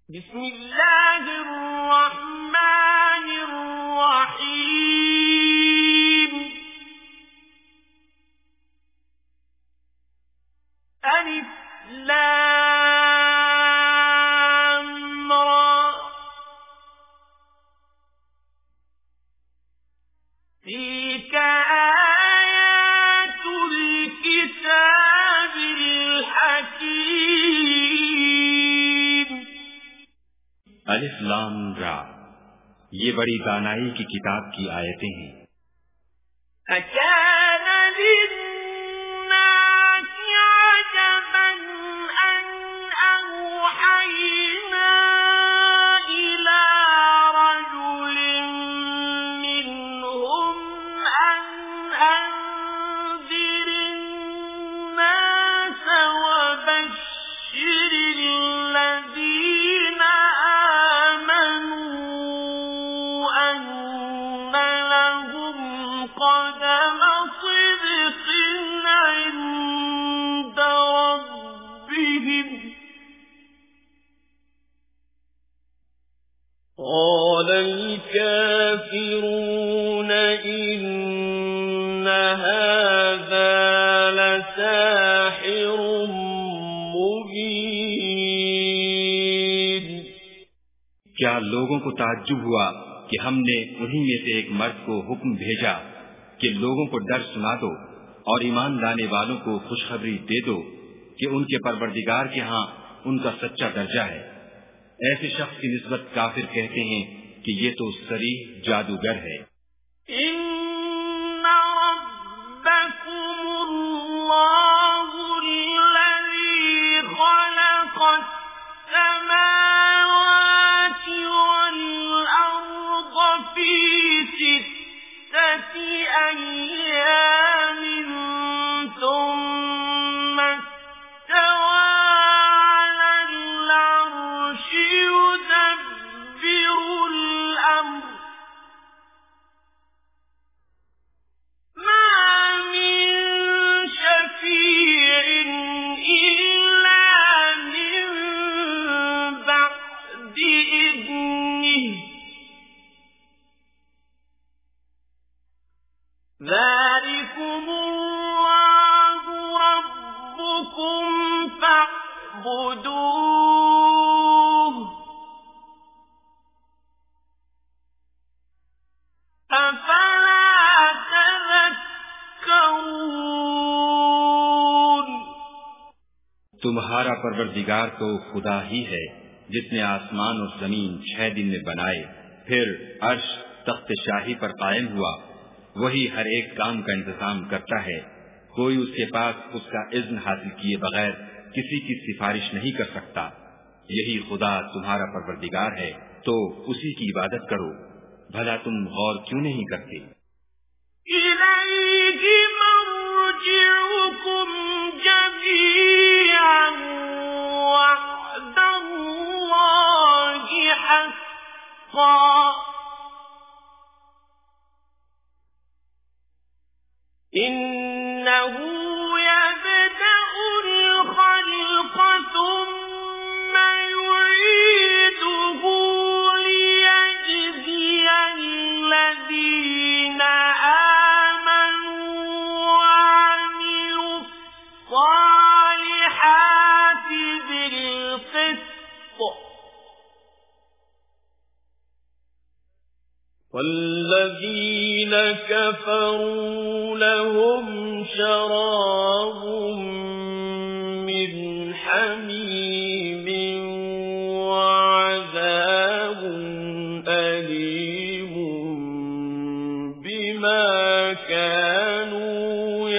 بسم اللہ الرحمن الرحیم الف لام را تلك آیات الكتاب الحکیم الف لام را، یہ بڑی دانائی کی کتاب کی آیتیں ہیں۔ أكان للناس عجبا أن أوحينا إلى رجل منهم أن أنذر الناس وبشر الذين قدم صدق عند ربهم قال الكافرون إن هذا لساحر مبين۔ کیا لوگوں کو تعجب ہوا کہ ہم نے انہی میں سے ایک مرد کو حکم بھیجا کہ لوگوں کو ڈر سنا دو اور ایمان لانے والوں کو خوشخبری دے دو کہ ان کے پروردگار کے ہاں ان کا سچا درجہ ہے۔ ایسے شخص کی نسبت کافر کہتے ہیں کہ یہ تو صریح جادوگر ہے۔ ان ربکم اللہ الذی خلق السماوات والارض فی ستة أيام ثم استوى على العرش يدبر الأمر ما من شفيع إلا من بعد إذنه ذلكم الله ربكم فاعبدوه أفلا تذكرون۔ تمہارا پروردگار تو خدا ہی ہے جس نے آسمان اور زمین 6 دن میں بنائے، پھر عرش تخت شاہی پر قائم ہوا۔ وہی ہر ایک کام کا انتظام کرتا ہے، کوئی اس کے پاس اس کا اذن حاصل کیے بغیر کسی کی سفارش نہیں کر سکتا۔ یہی خدا تمہارا پروردگار ہے، تو اسی کی عبادت کرو۔ بھلا تم غور کیوں نہیں کرتے؟ إِلَيْهِ مَرْجِعُكُمْ جَمِيعًا وَعْدَ اللَّهِ حَقًّا إِنَّهُ يَبْدَأُ الْخَلْقَ ثُمَّ يُعِيدُهُ لِيَجْزِيَ الَّذِينَ آمَنُوا وَعَمِلُوا الصَّالِحَاتِ بِالْقِسْطِ والذين كفروا لهم شراب من حميم وعذاب أليم بما كانوا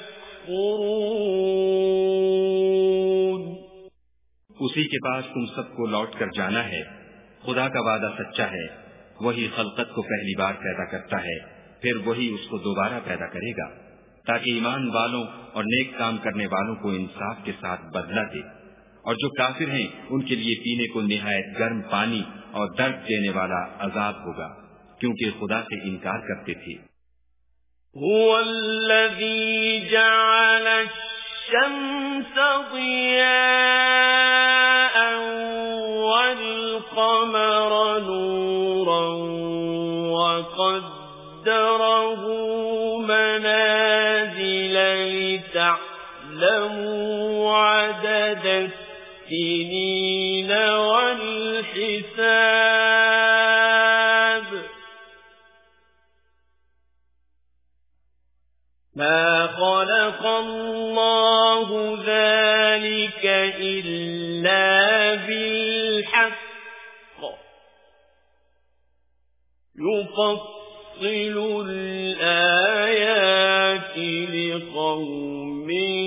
يكفرون۔ اسی کے پاس تم سب کو لوٹ کر جانا ہے۔ خدا کا وعدہ سچا ہے، وہی خلقت کو پہلی بار پیدا کرتا ہے، پھر وہی اس کو دوبارہ پیدا کرے گا تاکہ ایمان والوں اور نیک کام کرنے والوں کو انصاف کے ساتھ بدلہ دے، اور جو کافر ہیں ان کے لیے پینے کو نہایت گرم پانی اور درد دینے والا عذاب ہوگا، کیونکہ خدا سے انکار کرتے تھے۔ هو الذي جعل الشمس ضياء والقمر نورا وقدره منازل لتعلموا عدد السنين والحساب ما خلق الله ذلك إلا بالحق يفصل الآيات لقوم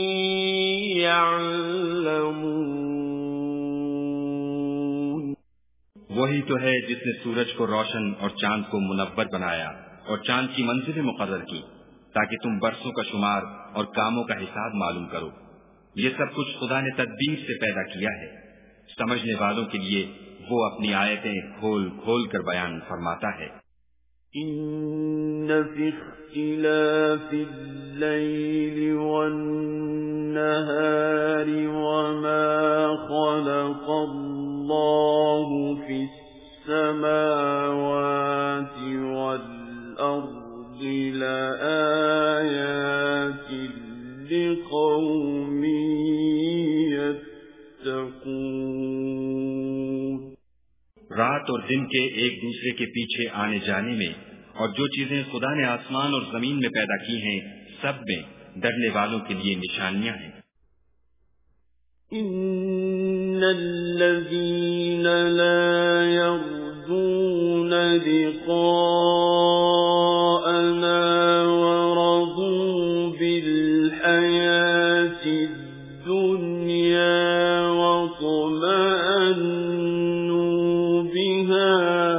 يعلمون. وہی تو ہے جس نے سورج کو روشن اور چاند کو منور بنایا اور چاند کی منزلیں مقرر کی تاکہ تم برسوں کا شمار اور کاموں کا حساب معلوم کرو. یہ سب کچھ خدا نے تدبیر سے پیدا کیا ہے. سمجھنے والوں کے لیے وہ اپنی آیتیں کھول کھول کر بیان فرماتا ہے. ان فی اختلاف اللیل والنہار وما خلق اللہ فی السماوات والارض لآیات لقوم یتقون. رات اور دن کے ایک دوسرے کے پیچھے آنے جانے میں اور جو چیزیں خدا نے آسمان اور زمین میں پیدا کی ہیں سب میں ڈرنے والوں کے لیے نشانیاں ہیں. ان الذين لا يرجون لقاءنا ورضوا بالحياة الدنيا واطمأنوا بها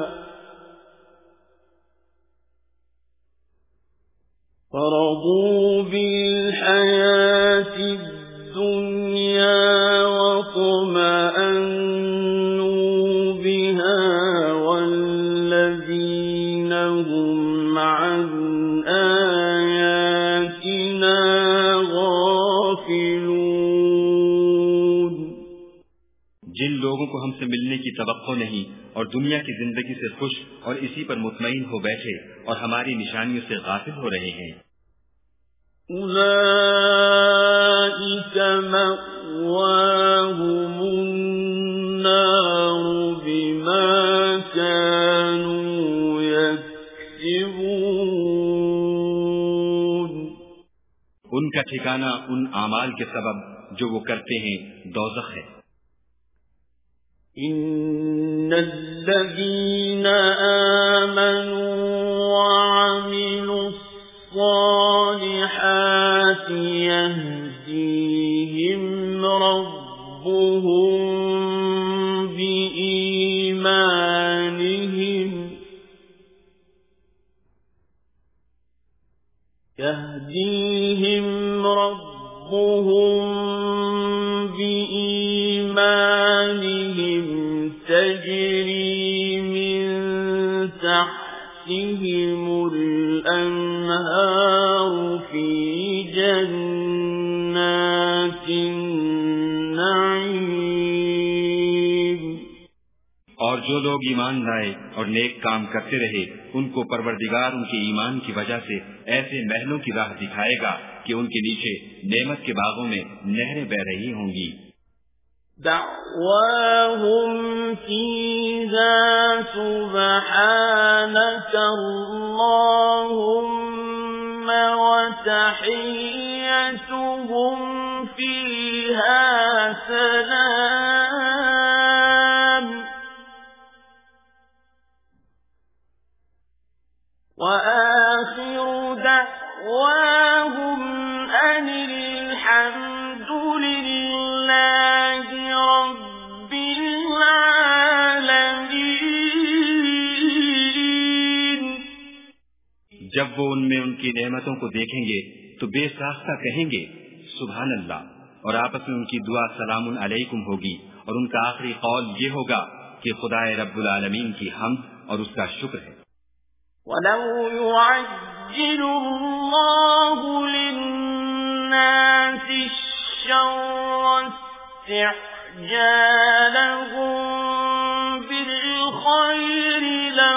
فرضوا بالحياة الدنيا واطمأنوا بها والذين هم عن آياتنا غافلون. جن لوگوں کو ہم سے ملنے کی توقع نہیں اور دنیا کی زندگی سے خوش اور اسی پر مطمئن ہو بیٹھے اور ہماری نشانیوں سے غافل ہو رہے ہیں. أولئك مأواهم النار بما كانوا يكسبون. ان کا ٹھکانہ ان اعمال کے سبب جو وہ کرتے ہیں دوزخ ہے. إن الذين آمنوا وعملوا الصالحات يهديهم ربهم بإيمانهم تجري من تحتهم الأنهار في جنات النعيم. اور جو لوگ ایمان لائے اور نیک کام کرتے رہے ان کو پروردگار ان کے ایمان کی وجہ سے ایسے محلوں کی راہ دکھائے گا کہ ان کے نیچے نعمت کے باغوں میں نہریں بہ رہی ہوں گی. دعواهم فيها سبحانك اللهم وتحيتهم فيها سلام وآخر دعواهم أن الحمد لله رب العالمين. جب وہ ان میں ان کی نعمتوں کو دیکھیں گے تو بے ساختہ کہیں گے سبحان اللہ، اور آپس میں ان کی دعا سلام علیکم ہوگی، اور ان کا آخری قول یہ ہوگا کہ خدا رب العالمین کی حمد اور اس کا شکر ہے. وَلَوْ يُعَجِّلُ اللَّهُ لِلنَّاسِ الشَّرَّ اسْتِعْجَالَهُم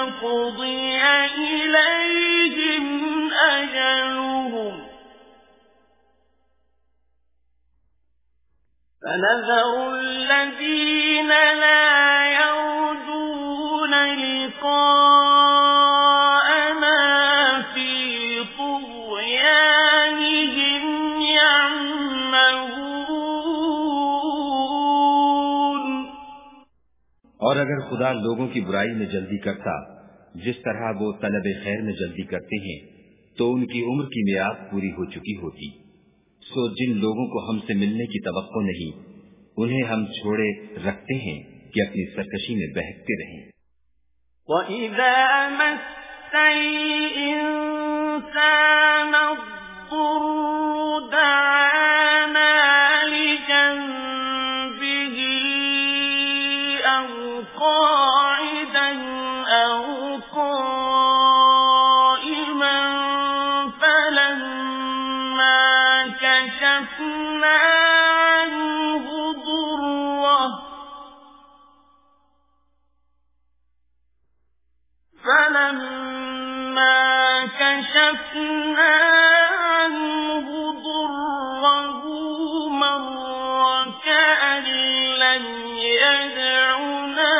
قضي إليهم أجلهم فنذر الذين لا يرجون لقاءنا في طغيانهم يعمهون. اور اگر خدا لوگوں کی برائی میں جلدی کرتا جس طرح وہ طلب خیر میں جلدی کرتے ہیں تو ان کی عمر کی میعاد پوری ہو چکی ہوتی. سو جن لوگوں کو ہم سے ملنے کی توقع نہیں انہیں ہم چھوڑے رکھتے ہیں کہ اپنی سرکشی میں بہکتے رہیں. وَإِذَا مَسَّ الْإِنسَانَ الضُّرُّ دَعَانَا لِجَنبِهِ أَوْ قَاعِدًا أَوْ قَائِمًا فَلَمَّا كَشَفْنَا عنه ضره مر كأن لم يدعنا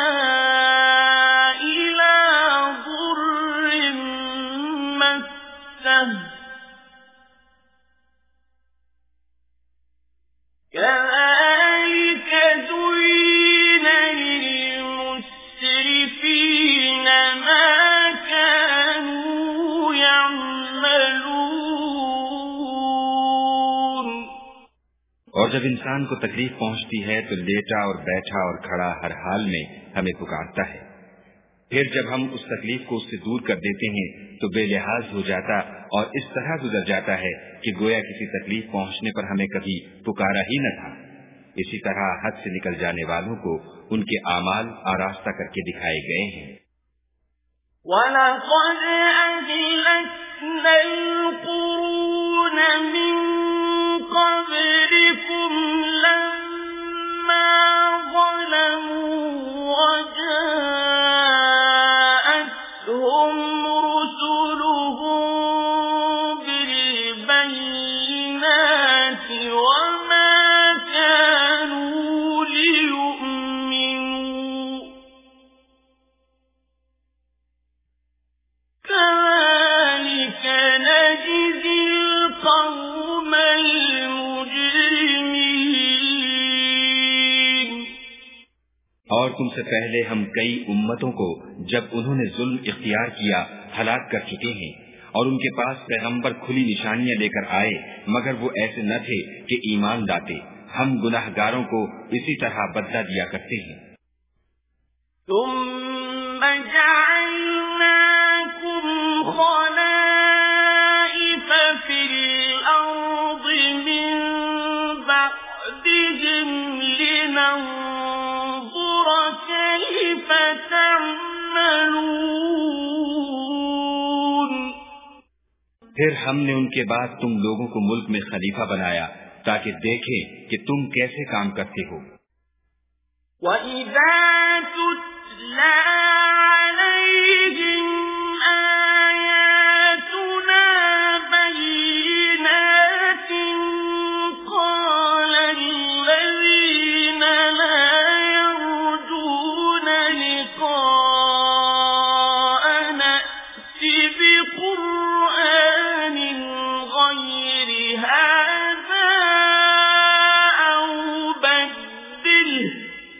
إلى ضر مسه كذلك زين للمسرفين ما كانوا يعملون. اور جب انسان کو تکلیف پہنچتی ہے تو لیٹا اور بیٹھا اور کھڑا ہر حال میں ہمیں پکارتا ہے. پھر جب ہم اس تکلیف کو اس سے دور کر دیتے ہیں تو بے لحاظ ہو جاتا اور اس طرح گزر جاتا ہے کہ گویا کسی تکلیف پہنچنے پر ہمیں کبھی پکارا ہی نہ تھا. اسی طرح حد سے نکل جانے والوں کو ان کے اعمال آراستہ کر کے دکھائے گئے ہیں. وَلَقَدْ أَهْلَكْنَا الْقُرُونَ مِنْ قَبْلِكُمْ لَمَّا ظَلَمُوا وَجَاءَتْهُمْ رُسُلُهُم بِالْبَيِّنَاتِ وَمَا كَانُوا لِيُؤْمِنُوا كَذَلِكَ نَجْزِي الْقَوْمَ الْمُجْرِمِينَ. اور تم سے پہلے ہم کئی امتوں کو جب انہوں نے ظلم اختیار کیا ہلاک کر چکے ہیں اور ان کے پاس پیغمبر کھلی نشانیاں لے کر آئے مگر وہ ایسے نہ تھے کہ ایمان لاتے. ہم گناہگاروں کو اسی طرح بدلہ دیا کرتے ہیں. ثم جعلناكم خلائف في الأرض من بعدهم لننظر كيف تعملون. پھر ہم نے ان کے بعد تم لوگوں کو ملک میں خلیفہ بنایا تاکہ دیکھیں کہ تم کیسے کام کرتے ہو. وَإِذَا تُتْلَى عَلَيْهِمْ آيَاتُنَا بَيِّنَاتٍ قَالَ الَّذِينَ لَا يَرْجُونَ لِقَاءَنَا ائْتِ بِقُرْآنٍ غَيْرِ هَذَا أَوْ بَدِّلْهُ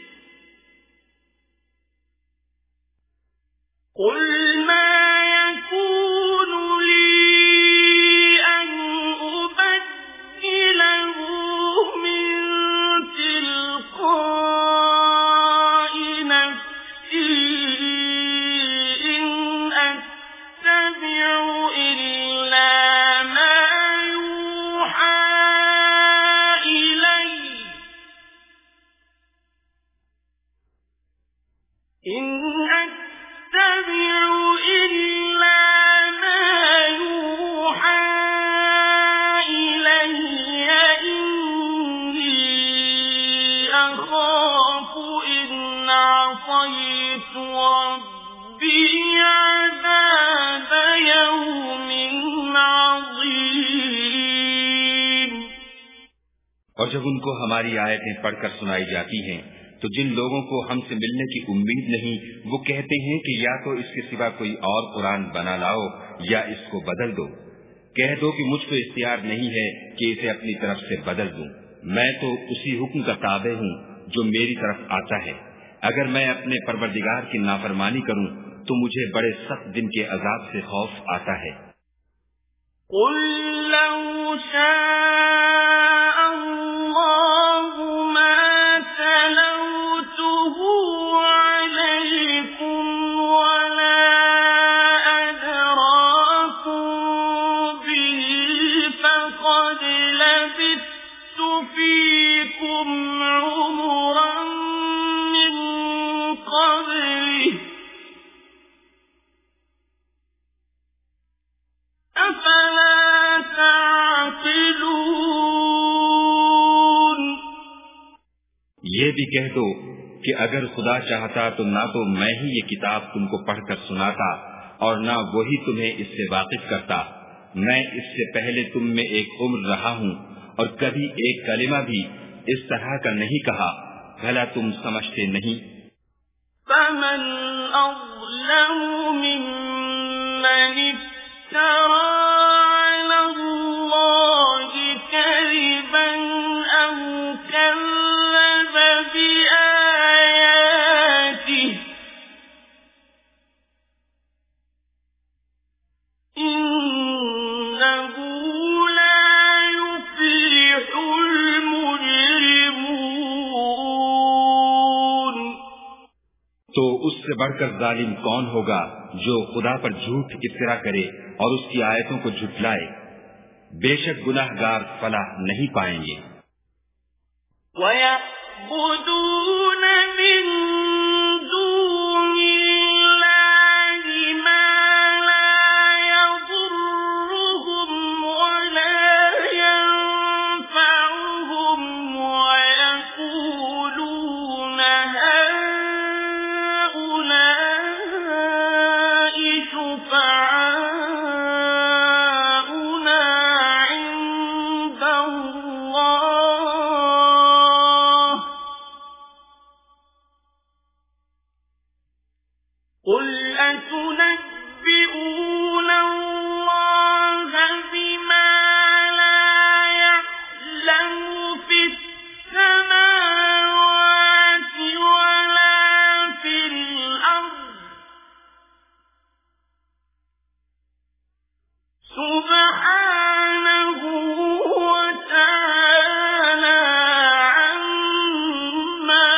قُلْ مَا يَكُونُ لِي أَنْ أُبَدِّلَهُ مِنْ تِلْقَاءِ نَفْسِي إِنْ أَتَّبِعُ إِلَّا مَا يُوحَى إِلَيَّ عذاب يوم عظيم۔ اور جب ان کو ہماری آیتیں پڑھ کر سنائی جاتی ہیں تو جن لوگوں کو ہم سے ملنے کی امید نہیں وہ کہتے ہیں کہ یا تو اس کے سوا کوئی اور قرآن بنا لاؤ یا اس کو بدل دو۔ کہہ دو کہ مجھ کو اختیار نہیں ہے کہ اسے اپنی طرف سے بدل دوں، میں تو اسی حکم کا تابع ہوں جو میری طرف آتا ہے۔ اگر میں اپنے پروردگار کی نافرمانی کروں تو مجھے بڑے سخت دن کے عذاب سے خوف آتا ہے۔ قل لو شاء الله ما تلوته عليكم ولا أدراكم به فقد لبثت فيكم عمرا من قبله أفلا تعقلون۔ یہ بھی کہہ دو کہ اگر خدا چاہتا تو نہ تو میں ہی یہ کتاب تم کو پڑھ کر سناتا اور نہ وہی تمہیں اس سے واقف کرتا۔ میں اس سے پہلے تم میں ایک عمر رہا ہوں اور کبھی ایک کلمہ بھی اس طرح کا نہیں کہا، بھلا تم سمجھتے نہیں؟ فمن أظلم ممن افترى على الله كذبا أو كذب بآياته إنه لا يفلح المجرمون۔ تو اس سے بڑھ کر ظالم کون ہوگا جو خدا پر جھوٹ افترا کرے اور اس کی آیتوں کو جھٹلائے؟ بے شک گناہگار فلاح نہیں پائیں گے۔ وَيَعْبُدُونَ مِن دُونِ اللَّهِ مَا لَا يَضُرُّهُمْ وَلَا يَنفَعُهُمْ وَيَقُولُونَ هَٰؤُلَاءِ شُفَعَاؤُنَا عِندَ اللَّهِ قُلْ أَتُنَبِّئُونَ اللَّهَ بِمَا لَا يَعْلَمُ فِي السَّمَاوَاتِ وَلَا فِي الْأَرْضِ سُبْحَانَهُ وَتَعَالَى عَمَّا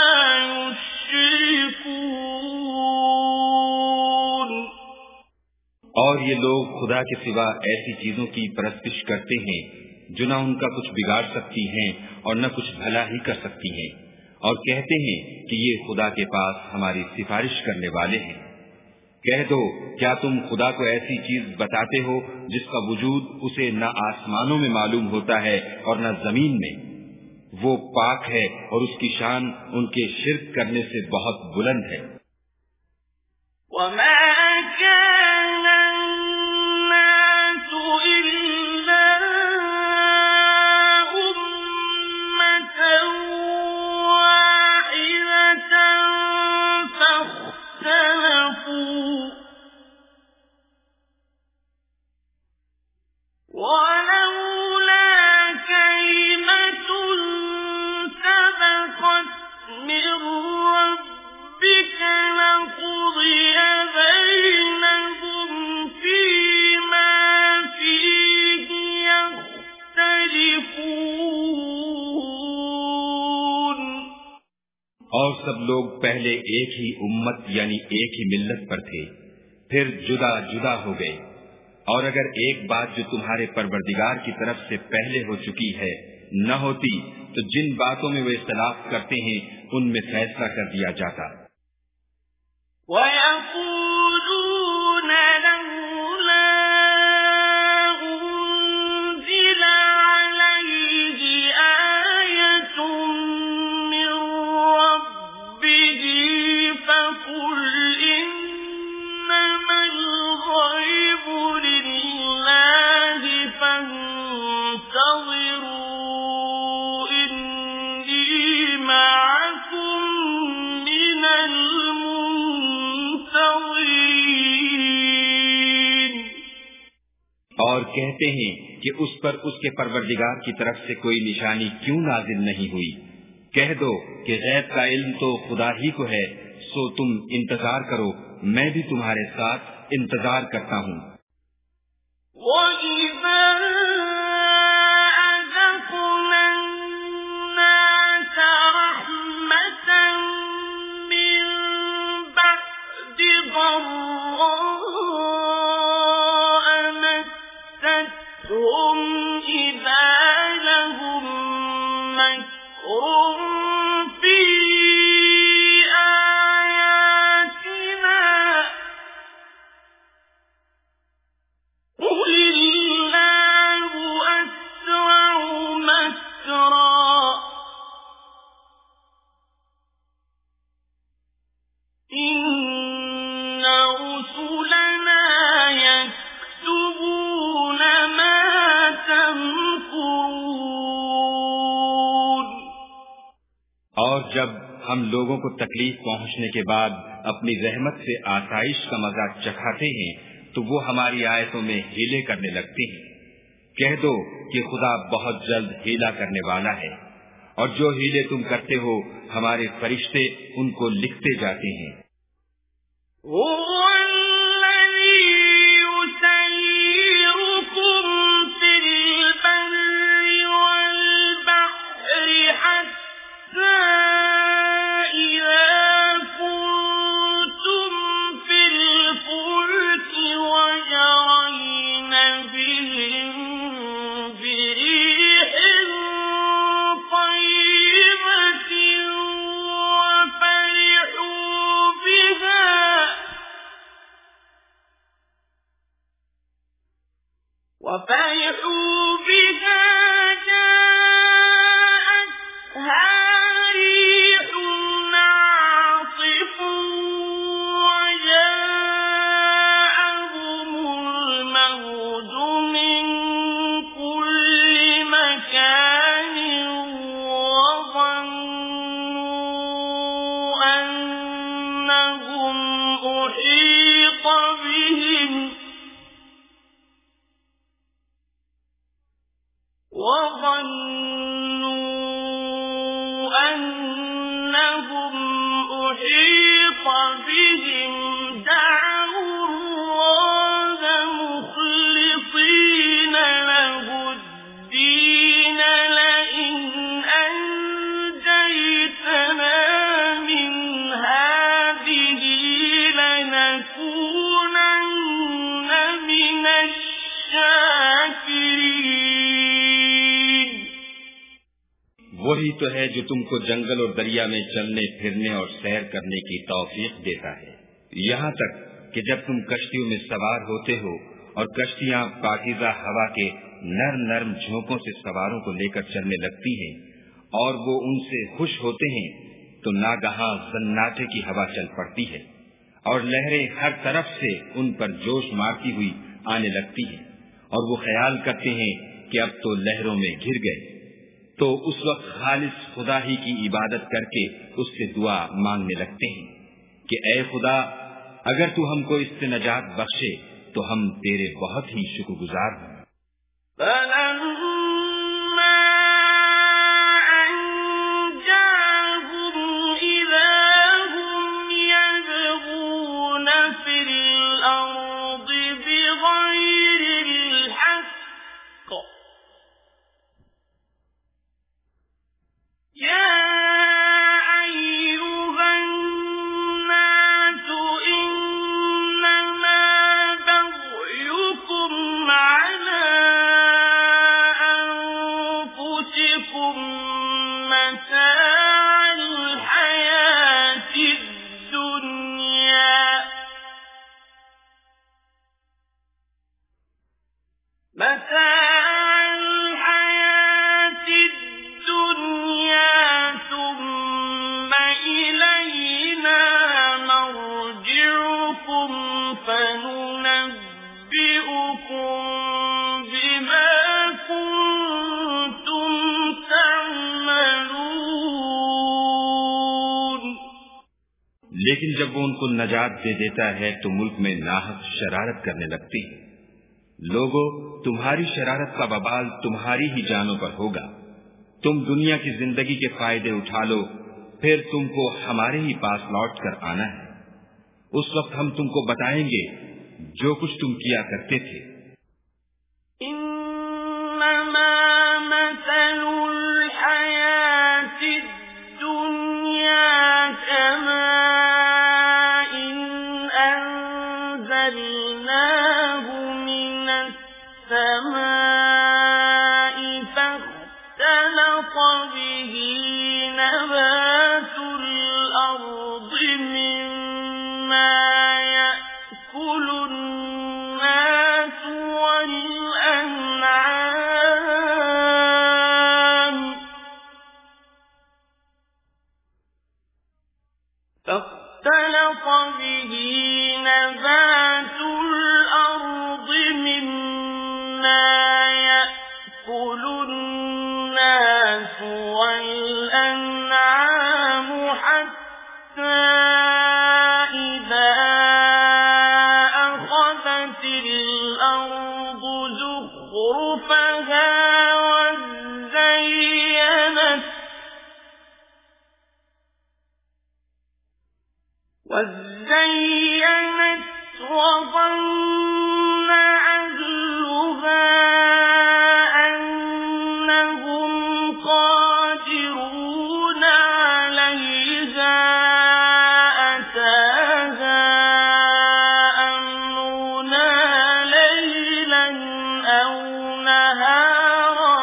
يُشْرِكُونَ۔ اور یہ لوگ خدا کے سوا ایسی چیزوں کی پرستش کرتے ہیں جو نہ ان کا کچھ بگاڑ سکتی ہیں اور نہ کچھ بھلا ہی کر سکتی ہیں، اور کہتے ہیں کہ یہ خدا کے پاس ہماری سفارش کرنے والے ہیں۔ کہہ دو کیا تم خدا کو ایسی چیز بتاتے ہو جس کا وجود اسے نہ آسمانوں میں معلوم ہوتا ہے اور نہ زمین میں؟ وہ پاک ہے اور اس کی شان ان کے شرک کرنے سے بہت بلند ہے۔ وَمَا كَانَ النَّاسُ إِلَّا أُمَّةً وَاحِدَةً فَاخْتَلَفُوا وَلَوْلَا كَلِمَةٌ سَبَقَتْ مِن رَّبِّكَ لَقُضِيَ بَيْنَهُمْ فِيمَا فِيهِ يَخْتَلِفُونَ۔ اور سب لوگ پہلے ایک ہی امت یعنی ایک ہی ملت پر تھے، پھر جدا جدا ہو گئے۔ اور اگر ایک بات جو تمہارے پروردگار کی طرف سے پہلے ہو چکی ہے نہ ہوتی تو جن باتوں میں وہ اختلاف کرتے ہیں ان میں فیصلہ کر دیا جاتا۔ وَيَقُولُونَ لَوْلَا أُنزِلَ عَلَيْهِ آيَةٌ مِّن رَّبِّهِ فَقُلْ إِنَّمَا کہتے ہیں کہ اس پر اس کے پروردگار کی طرف سے کوئی نشانی کیوں نازل نہیں ہوئی؟ کہہ دو کہ غیب کا علم تو خدا ہی کو ہے، سو تم انتظار کرو، میں بھی تمہارے ساتھ انتظار کرتا ہوں۔ وَإِذَا أَذَقْنَا النَّاسَ رَحْمَةً مِّن بَعْدِ ضَرَّاءَ مَسَّتْهُمْ إِذَا لَهُم مَّكْرٌ فِي آيَاتِنَا قُلِ اللَّهُ أَسْرَعُ مَكْرًا إِنَّ رُسُلَنَا يَكْتُبُونَ مَا تَمْكُرُونَ۔ اور جب ہم لوگوں کو تکلیف پہنچنے کے بعد اپنی رحمت سے آسائش کا مزہ چکھاتے ہیں تو وہ ہماری آیتوں میں ہیلے کرنے لگتے ہیں۔ کہہ دو کہ خدا بہت جلد ہیلا کرنے والا ہے، اور جو ہیلے تم کرتے ہو ہمارے فرشتے ان کو لکھتے جاتے ہیں۔ هُوَ الَّذِي يُسَيِّرُكُمْ فِي الْبَرِّ وَالْبَحْرِ حَتَّىٰ إِذَا كُنتُمْ فِي الْفُلْكِ وَجَرَيْنَ بِهِم بِرِيحٍ طَيِّبَةٍ وَفَرِحُوا بِهَا جَاءَتْهَا رِيحٌ عَاصِفٌ وَجَاءَهُمُ الْمَوْجُ مِن كُلِّ مَكَانٍ وَظَنُّوا أَنَّهُمْ أُحِيطَ بِهِمْ دعوا الله مخلصين له الدين لئن أنجيتنا من هذه لنكونن من الشاكرين۔ وہی تو ہے جو تم کو جنگل اور دریا میں چلنے پھرنے اور سیر کرنے کی توفیق دیتا ہے، یہاں تک کہ جب تم کشتیوں میں سوار ہوتے ہو اور کشتیاں پاکیزہ ہوا کے نرم نرم جھونکوں سے سواروں کو لے کر چلنے لگتی ہیں اور وہ ان سے خوش ہوتے ہیں، تو ناگہاں سناٹے کی ہوا چل پڑتی ہے اور لہریں ہر طرف سے ان پر جوش مارتی ہوئی آنے لگتی ہیں، اور وہ خیال کرتے ہیں کہ اب تو لہروں میں گر گئے، تو اس وقت خالص خدا ہی کی عبادت کر کے اس سے دعا مانگنے لگتے ہیں کہ اے خدا، اگر تو ہم کو اس سے نجات بخشے تو ہم تیرے بہت ہی شکر گزار ہیں۔ فَلَمَّا أَنجَاهُمْ إِذَا هُمْ يَبْغُونَ فِي الْأَرْضِ بِغَيْرِ الْحَقِّ يَا أَيُّهَا النَّاسُ إِنَّمَا بَغْيُكُمْ عَلَىٰ أَنفُسِكُم مَّتَاعَ الْحَيَاةِ الدُّنْيَا ثُمَّ إِلَيْنَا مَرْجِعُكُمْ فَنُنَبِّئُكُم بِمَا كُنتُمْ تَعْمَلُونَ۔ لیکن جب وہ ان کو نجات دے دیتا ہے تو ملک میں ناحق شرارت کرنے لگتی ہے۔ لوگو تمہاری شرارت کا وبال تمہاری ہی جانوں پر ہوگا. تم دنیا کی زندگی کے فائدے اٹھا لو، پھر تم کو ہمارے ہی پاس لوٹ کر آنا ہے. اس وقت ہم تم کو بتائیں گے جو کچھ تم کیا کرتے تھے. انما مثل الحیات الدنیا كماء انزلناه من السماء فاختلط به نبات الأرض مما يأكل الناس والأنعام فاختلط به نبات الأرض مما يأكل الناس والأنعام حتى إذا أخذت الأرض زخرفها وزينت وظن أهلها أنهم قادرون عليها أتاها أمرنا ليلا أو نهارا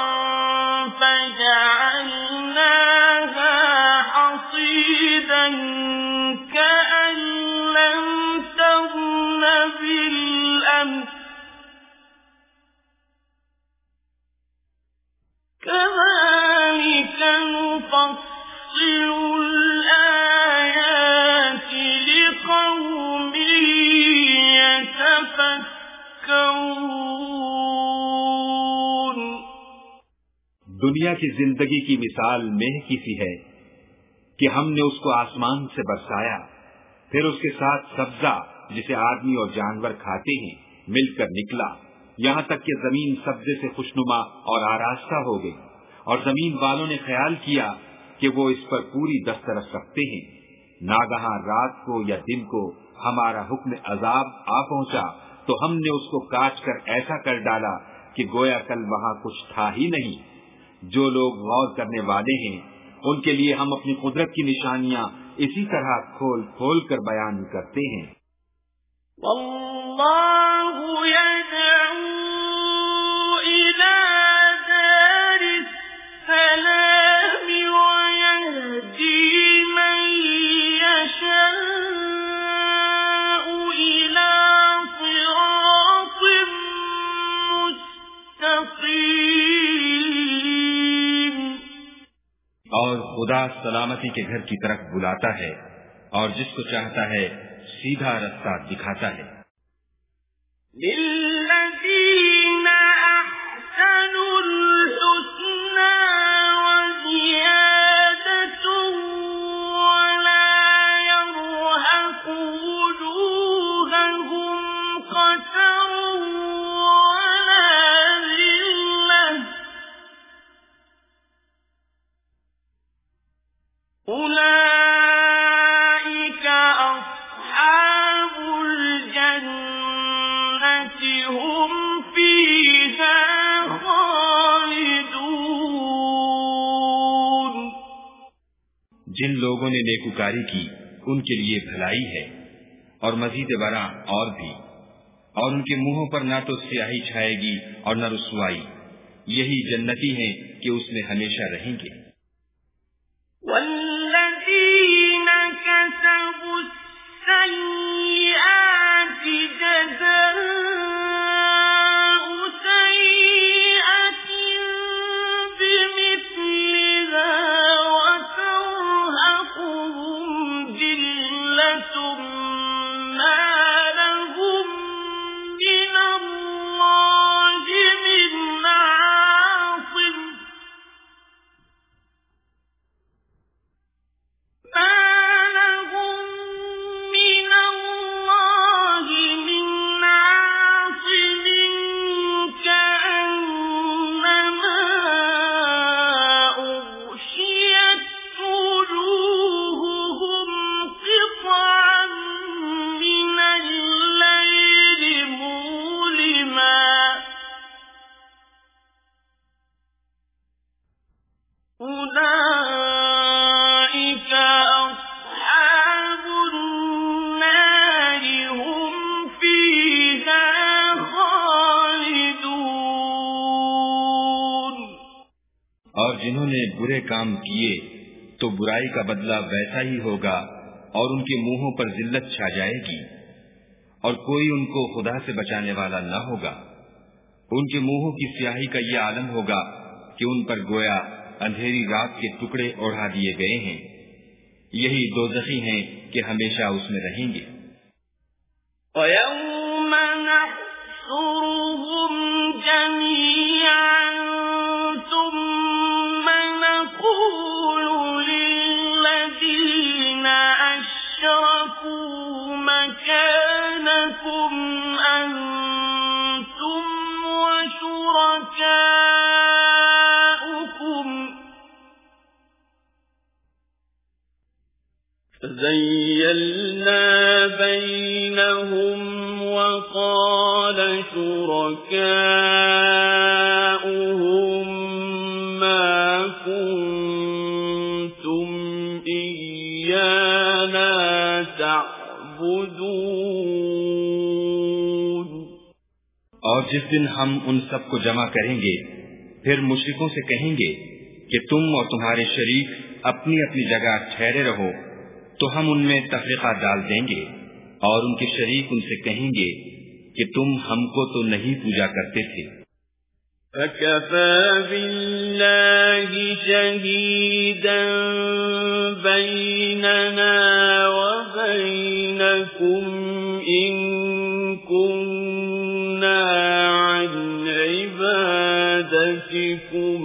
فجعلناها حصيدا كأن لم تغن بالأمس كذلك نفصل الآيات لقوم يتفكرون. دنیا کی زندگی کی مثال مہ کی سی ہے کہ ہم نے اس کو آسمان سے برسایا، پھر اس کے ساتھ سبزہ جسے آدمی اور جانور کھاتے ہیں مل کر نکلا، یہاں تک کہ زمین سبزے سے خوشنما اور آراستہ ہو گئی، اور زمین والوں نے خیال کیا کہ وہ اس پر پوری دسترس رکھتے ہیں. ناگہاں رات کو یا دن کو ہمارا حکم عذاب آ پہنچا تو ہم نے اس کو کاٹ کر ایسا کر ڈالا کہ گویا کل وہاں کچھ تھا ہی نہیں. جو لوگ غور کرنے والے ہیں ان کے لیے ہم اپنی قدرت کی نشانیاں اسی طرح کھول کھول کر بیان کرتے ہیں. واللہ يدعو إلى دار السلام ويهدي من يشاء إلى صراط مستقيم. اور خدا سلامتی کے گھر کی طرف بلاتا ہے اور جس کو چاہتا ہے سیدھا رستہ دکھاتا ہے. للذین احسنوا الحسنى وزیادة ولا يرهق وجوههم قتر ولا ذلة أولئك أصحاب الجنة هم فيها خالدون. جن لوگوں نے نیکوکاری کی ان کے لیے بھلائی ہے اور مزید برآں اور بھی، اور ان کے منہوں پر نہ تو سیاہی چھائے گی اور نہ رسوائی. یہی جنتی ہیں کہ اس میں ہمیشہ رہیں گے. والذین کسبوا السیئات جزاء سیئة بمثلها وترهقهم ذلة ما لهم من الله من عاصم ما لهم من جنہوں نے برے کام کیے تو برائی کا بدلہ ویسا ہی ہوگا اور ان کے منہوں پر ذلت چھا جائے گی اور کوئی ان کو خدا سے بچانے والا نہ ہوگا۔ ان کے منہوں کی سیاہی کا یہ عالم ہوگا کہ ان پر گویا اندھیری رات کے ٹکڑے اڑا دیے گئے ہیں۔ یہی دوزخی ہیں کہ ہمیشہ اس میں رہیں گے۔ وَيَوْمَ نَحْشُرُهُمْ جَمِيعًا ثُمَّ نَقُولُ لِلَّذِينَ أَشْرَكُوا مَكَانَكُمْ أَنْتُمْ وَشُرَكَاؤُكُمْ فَزَيَّلْنَا بَيْنَهُمْ وَقَالَ شُرَكَاؤُهُمْ مَا كُنتُمْ إِيَّانَا تَعْبُدُونَ۔ اور جس دن ہم ان سب کو جمع کریں گے پھر مشرکوں سے کہیں گے کہ تم اور تمہارے شریک اپنی اپنی جگہ ٹھہرے رہو، تو ہم ان میں تفریقہ ڈال دیں گے، اور ان کے شریک ان سے کہیں گے کہ تم ہم کو تو نہیں پوجا کرتے تھے۔ فَكَفَى بِاللَّهِ شَهِيدًا بَيْنَنَا وَبَيْنَكُمْ إِن كُنَّا عَنْ عِبَادَتِكُمْ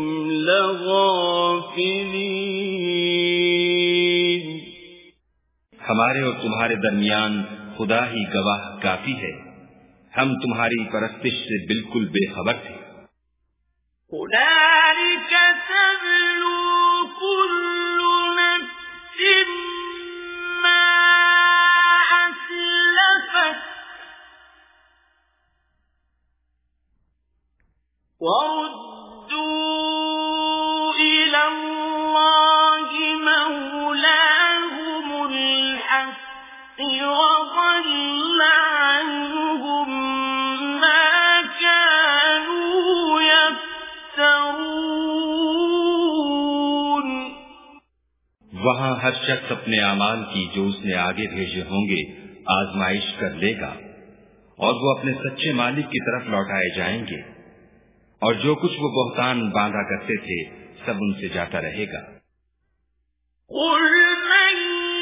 لَغَافِلِينَ۔ ہمارے اور تمہارے درمیان خدا ہی گواہ کافی ہے، ہم تمہاری پرستش سے بالکل بے خبر تھے۔ هُنَالِكَ تَبْلُو كُلُّ نَفْسٍ مَا أَسْلَفَتْ وَرُدُّوا إِلَى اللَّهِ مَوْلَاهُمُ الْحَقِّ وَضَلَّ عَنْهُمْ مَا كَانُوا يَفْتَرُونَ۔ وہاں ہر شخص اپنے اعمال کی جو اس نے آگے بھیجے ہوں گے آزمائش کر لے گا، اور وہ اپنے سچے مالک کی طرف لوٹائے جائیں گے، اور جو کچھ وہ بہتان باندھا کرتے تھے سب ان سے جاتا رہے گا۔ قُلْ مَن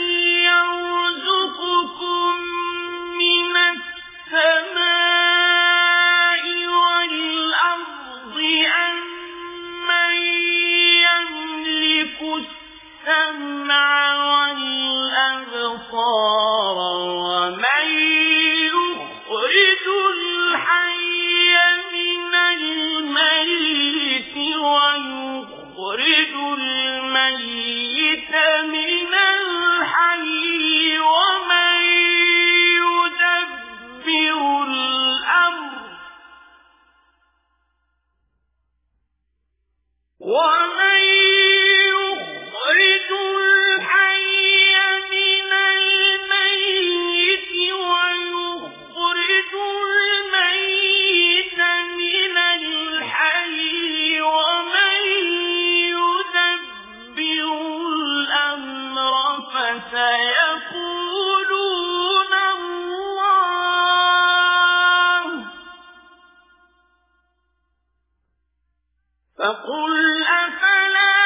يَرْزُقُكُم مِّنَ السَّمَاءِ وَالْأَرْضِ أَمَّن يَمْلِكُ السَّمْعَ وَالْأَبْصَارَ وَمَن يُخْرِجُ الْحَيَّ مِنَ الْمَيِّتِ وَيُخْرِجُ الْمَيِّتَ مِنَ الْحَيِّ وَمَن يُدَبِّرُ الْأَمْرَ فَسَيَقُولُونَ اللَّهُ فَقُلْ أَفَلَا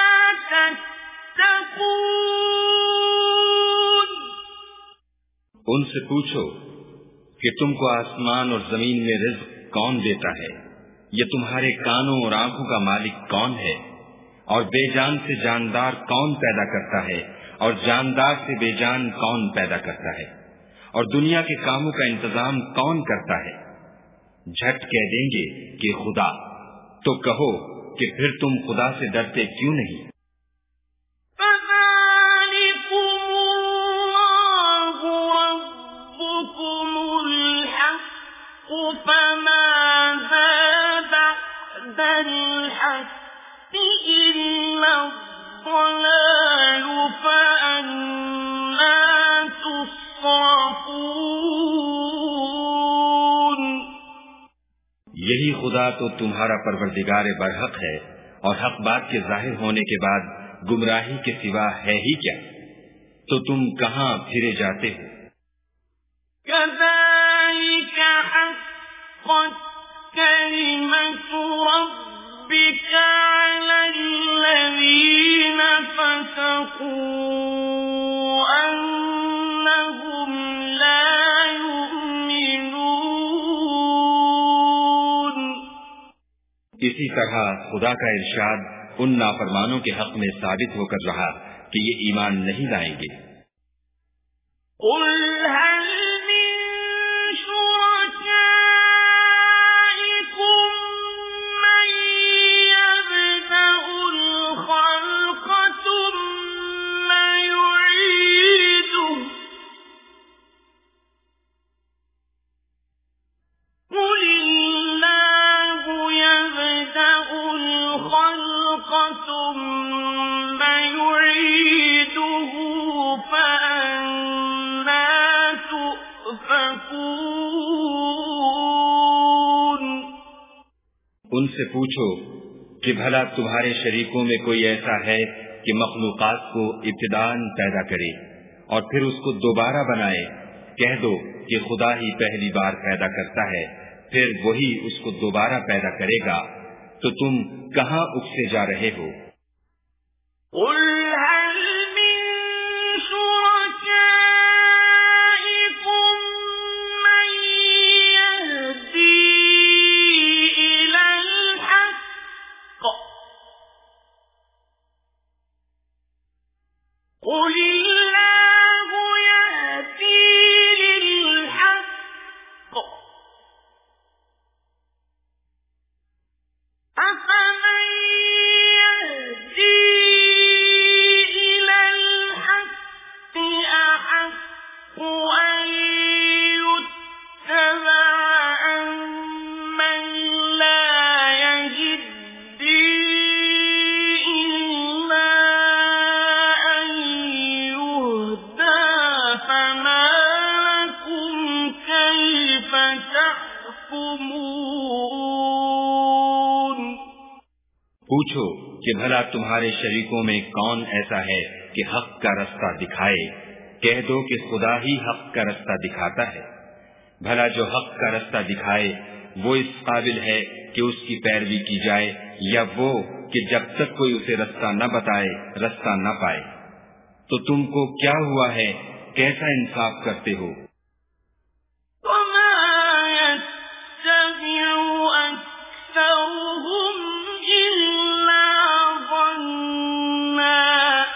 تَتَّقُونَ۔ ان سے پوچھو کہ تم کو آسمان اور زمین میں رزق کون دیتا ہے، یہ تمہارے کانوں اور آنکھوں کا مالک کون ہے، اور بے جان سے جاندار کون پیدا کرتا ہے، اور جاندار سے بے جان کون پیدا کرتا ہے، اور دنیا کے کاموں کا انتظام کون کرتا ہے؟ جھٹ کہہ دیں گے کہ خدا، تو کہو کہ پھر تم خدا سے ڈرتے کیوں نہیں؟ فَذَلِكُمُ اللَّهُ رَبُّكُمُ الْحَقُّ فَمَاذَا بَعْدَ الْحَقِّ إِلَّا الضَّلَالُ فَأَنَّىٰ تُصْرَفُونَ۔ یہی خدا تو تمہارا پروردگار برحق ہے، اور حق بات کے ظاہر ہونے کے بعد گمراہی کے سوا ہے ہی کیا؟ تو تم کہاں پھرے جاتے ہو؟ كذلك حقت كلمة ربك على الذين فسقوا أنهم لا يؤمنون. اسی طرح خدا کا ارشاد ان نافرمانوں کے حق میں ثابت ہو کر رہا کہ یہ ایمان نہیں لائیں گے. قل هل من شركائكم من يبدأ الخلق ثم يعيده قل الله يبدأ الخلق ثم يعيده فأنا تؤفكون. ان سے پوچھو کہ بھلا تمہارے شریکوں میں کوئی ایسا ہے کہ مخلوقات کو ابتداءً پیدا کرے اور پھر اس کو دوبارہ بنائے؟ کہہ دو کہ خدا ہی پہلی بار پیدا کرتا ہے، پھر وہی اس کو دوبارہ پیدا کرے گا. تو تم کہاں اکسے جا رہے ہو؟ قل هل من شركائكم من يهدي إلى الحق قل الله يهدي للحق أفمن يهدي إلى الحق أحق أن يتبع أمن لا يهدي إلا أن يهدى فما لكم كيف تحكمون. پوچھو کہ بھلا تمہارے شریکوں میں کون ایسا ہے کہ حق کا رستہ دکھائے؟ کہہ دو کہ خدا ہی حق کا رستہ دکھاتا ہے. بھلا جو حق کا رستہ دکھائے وہ اس قابل ہے کہ اس کی پیروی کی جائے، یا وہ کہ جب تک کوئی اسے رستہ نہ بتائے رستہ نہ پائے؟ تو تم کو کیا ہوا ہے؟ کیسا انصاف کرتے ہو؟ وما يتبع أكثرهم إلا ظنا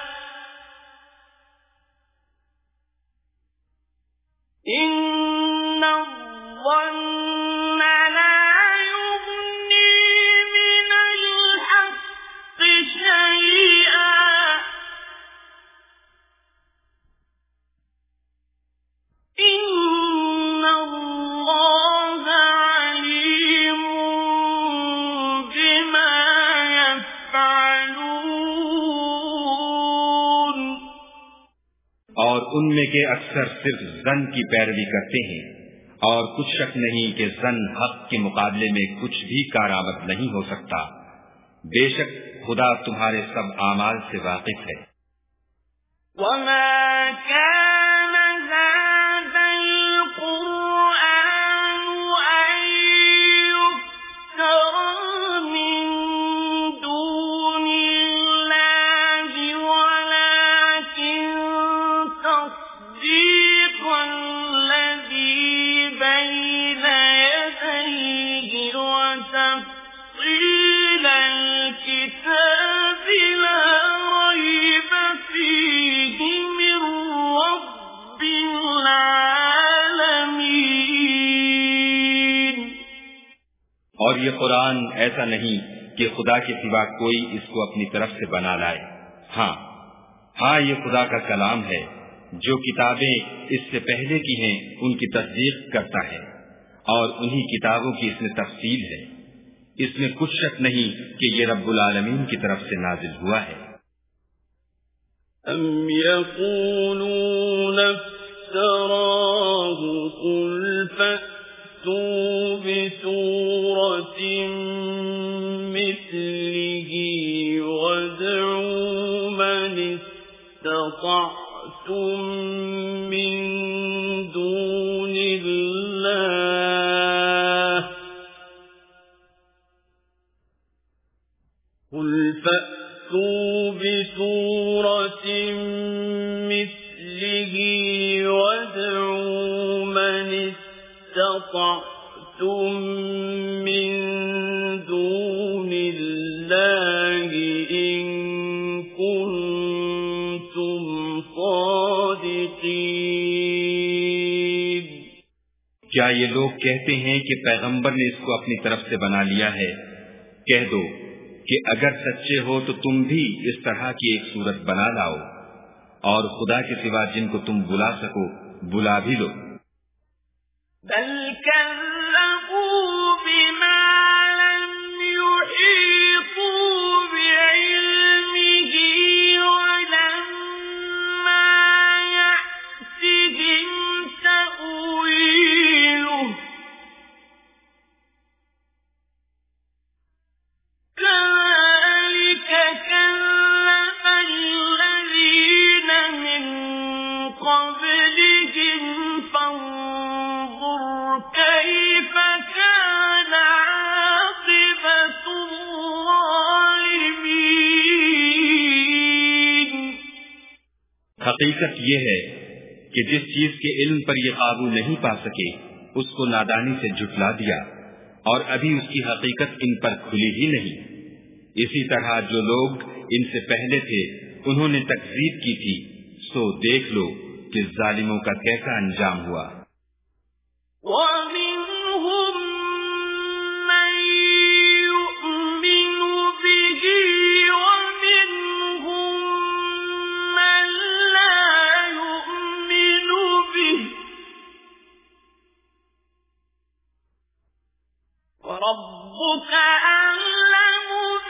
إن الظن لا يغني من الحق شيئا إن الله عليم بما يفعلون. اور ان میں کے اکثر صرف ظن کی پیروی کرتے ہیں، اور کچھ شک نہیں کہ ظن حق کے مقابلے میں کچھ بھی کارآمد نہیں ہو سکتا. بے شک خدا تمہارے سب اعمال سے واقف ہے. وما كان هذا القرآن أن يفتر من دون الله ولكن تصديق الذي بين يديه وتفصيل الكتاب لا ريب فيه من رب العالمين. اور یہ قرآن ایسا نہیں کہ خدا کے سوا کوئی اس کو اپنی طرف سے بنا لائے. ہاں یہ خدا کا کلام ہے. جو کتابیں اس سے پہلے کی ہیں ان کی تصدیق کرتا ہے، اور انہی کتابوں کی اس میں تفصیل ہے. اس میں کچھ شک نہیں کہ یہ رب العالمین کی طرف سے نازل ہوا ہے. أم يقولون افتراه قل فأتوا بسورة مثله وادعوا من استطعتم من دون الله قل فأتوا بسورة مثله وادعوا من استطعتم من دون الله إن كنتم صادقين. کیا یہ لوگ کہتے ہیں کہ پیغمبر نے اس کو اپنی طرف سے بنا لیا ہے؟ کہہ دو کہ اگر سچے ہو تو تم بھی اس طرح کی ایک صورت بنا لاؤ اور خدا کے سوا جن کو تم بلا سکو بلا بھی لو. بل كذبوا بما لم يحيطوا بعلمه ولما يأتهم تأويله كذلك كذب الذين من قبلهم فانظر كيف كان عاقبة الظالمين. حقیقت یہ ہے کہ جس چیز کے علم پر یہ قابو نہیں پا سکے اس کو نادانی سے جھٹلا دیا اور ابھی اس کی حقیقت ان پر کھلی ہی نہیں. اسی طرح جو لوگ ان سے پہلے تھے انہوں نے تکذیب کی تھی، سو دیکھ لو کہ ظالموں کا کیسا انجام ہوا. وَمِنْهُمْ مَنْ يُؤْمِنُ بِهِ وَمِنْهُمْ مَنْ لَا يُؤْمِنُ بِهِ وَرَبُّكَ أَعْلَمُ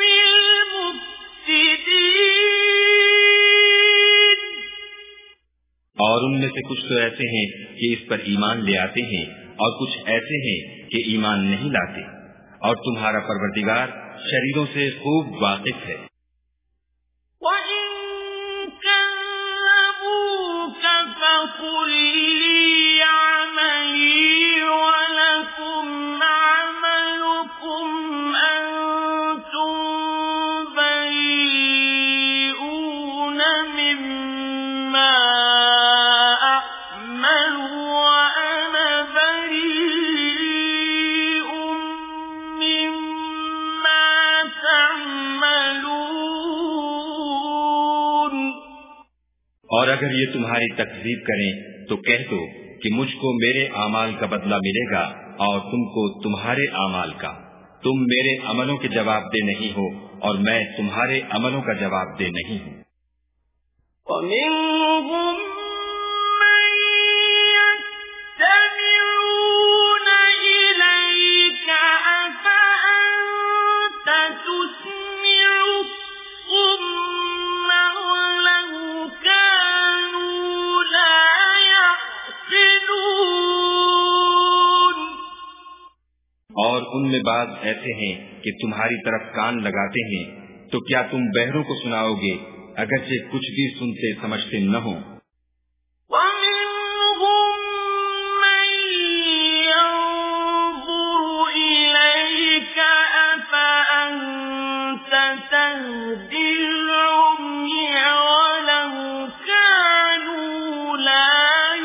بِالْمُفْسِدِينَ. اور ان میں سے کچھ تو ایسے ہیں کہ اس پر ایمان لے آتے ہیں اور کچھ ایسے ہیں کہ ایمان نہیں لاتے، اور تمہارا پروردگار شریروں سے خوب واقف ہے. وَإِن كَذَّبُوكَ فَقُل لِّي عَمَلِي وَلَكُمْ عَمَلُكُمْ أَنتُم بَرِيئُونَ مِمَّا أَعْمَلُ وَأَنَا بَرِيءٌ مِّمَّا تَعْمَلُونَ. اور اگر یہ تمہاری تکذیب کریں تو کہہ دو کہ مجھ کو میرے اعمال کا بدلہ ملے گا اور تم کو تمہارے اعمال کا. تم میرے عملوں کے جواب دہ نہیں ہو اور میں تمہارے عملوں کا جواب دہ نہیں ہوں. وَمِنْهُمْ مَنْ يَسْتَمِعُونَ إِلَيْكَ أَفَأَنْتَ تُسْمِعُ الصُّمَّ وَلَوْ كَانُوا لَا يَعْقِلُونَ. اور ان میں بعض ایسے ہیں کہ تمہاری طرف کان لگاتے ہیں، تو کیا تم بہروں کو سناؤ گے اگرچہ کچھ بھی سنتے سمجھتے نہ ہوں. وَمِنْهُمْ مَنْ يَنظُرُ إِلَيْكَ أَفَأَنْتَ تَهْدِي الْعُمْيَ وَلَوْ كَانُوا لَا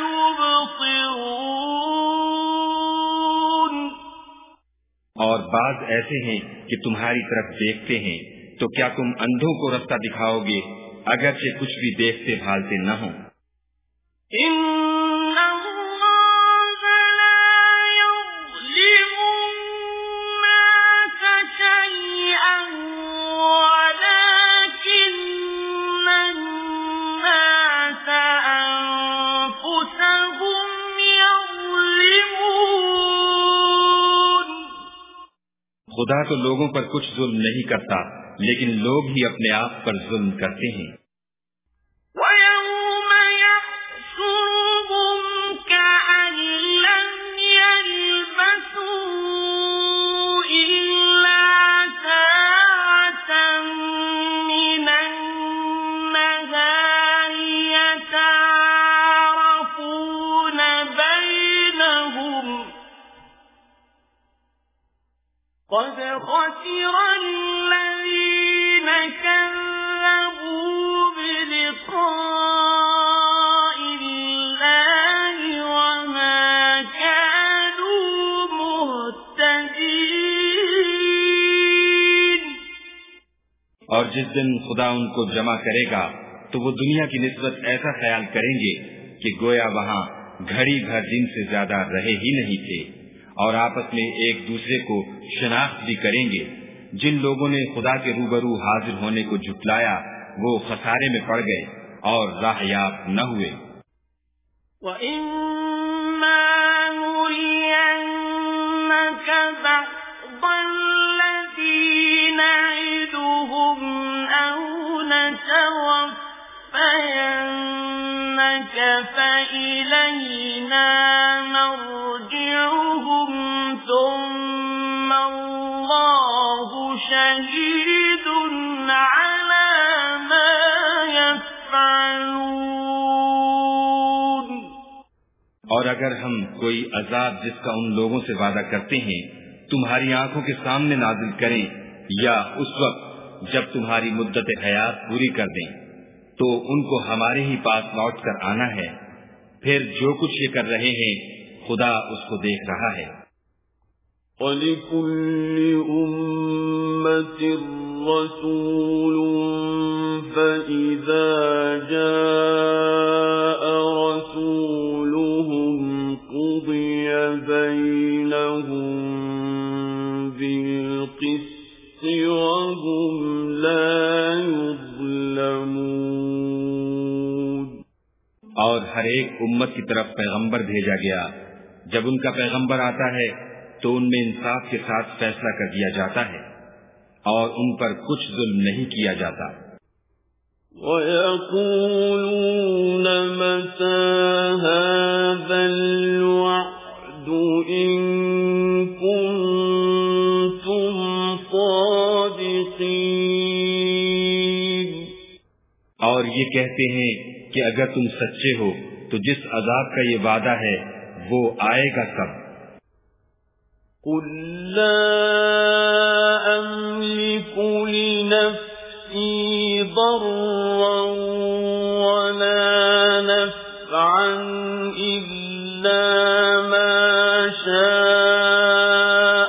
يُبْصِرُونَ. اور بعض ایسے ہیں کہ تمہاری طرف دیکھتے ہیں، تو کیا تم اندھوں کو رستہ دکھاؤ گے اگرچہ کچھ بھی دیکھتے بھالتے نہ ہوں. إِنَّ اللَّهَ لَا يَظْلِمُ النَّاسَ شَيْئًا وَلَكِنَّ النَّاسَ أَنفُسَهُمْ يَظْلِمُونَ. خدا تو لوگوں پر کچھ ظلم نہیں کرتا، لیکن لوگ ہی اپنے آپ پر ظلم کرتے ہیں. وَيَوْمَ يَحْشُرُهُمْ كَأَن لَّمْ يَلْبَثُوا قد خسر الذين كذبوا بلقاء الله وما كانوا مهتدين. اور جس دن خدا ان کو جمع کرے گا تو وہ دنیا کی نسبت ایسا خیال کریں گے کہ گویا وہاں گھڑی بھر دن سے زیادہ رہے ہی نہیں تھے، اور آپس میں ایک دوسرے کو شناخت بھی کریں گے. جن لوگوں نے خدا کے روبرو حاضر ہونے کو جھٹلایا وہ خسارے میں پڑ گئے اور راہ یاب نہ ہوئے. وَإِمَّا نُرِيَنَّكَ بَعْضَ الَّذِي نَعِدُهُمْ أَوْ نَتَوَفَّيَنَّكَ فَإِلَيْنَا مَرْجِعُهُمْ ثُمَّ اللَّهُ شَهِيدٌ عَلَى مَا يَفْعَلُونَ. اور اگر ہم کوئی عذاب جس کا ان لوگوں سے وعدہ کرتے ہیں تمہاری آنکھوں کے سامنے نازل کریں یا اس وقت جب تمہاری مدت حیات پوری کر دیں تو ان کو ہمارے ہی پاس لوٹ کر آنا ہے. پھر جو کچھ یہ کر رہے ہیں خدا اس کو دیکھ رہا ہے. وَلِكُلِّ أُمَّةٍ رَسُولٌ فَإِذَا جَاءَ رَسُولُهُمْ قُضِيَ بَيْنَهُم بِالْقِسْطِ وَهُمْ لَا يُظْلَمُونَ. اور ہر ایک امت کی طرف پیغمبر بھیجا گیا. جب ان کا پیغمبر آتا ہے تو ان میں انصاف کے ساتھ فیصلہ کر دیا جاتا ہے اور ان پر کچھ ظلم نہیں کیا جاتا. وَيَقُولُونَ مَتَى هَذَا الْوَعْدُ إِن كُنتُمْ صَادِقِينَ. اور یہ کہتے ہیں کہ اگر تم سچے ہو تو جس عذاب کا یہ وعدہ ہے وہ آئے گا کب؟ قُل لَّا أَمْلِكُ لِنَفْسِي ضَرًّا وَلَا نَفْعًا إِلَّا مَا شَاءَ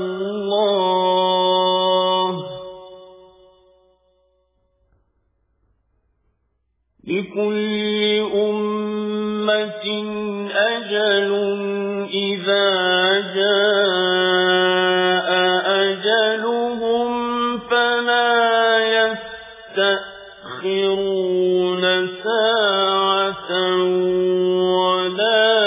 اللَّهُ لِكُلِّ أُمَّةٍ أَجَلٌ إِذَا جَاءَ أَجَلُهُمْ فَلَا يَسْتَأْخِرُونَ سَاعَةً وَلَا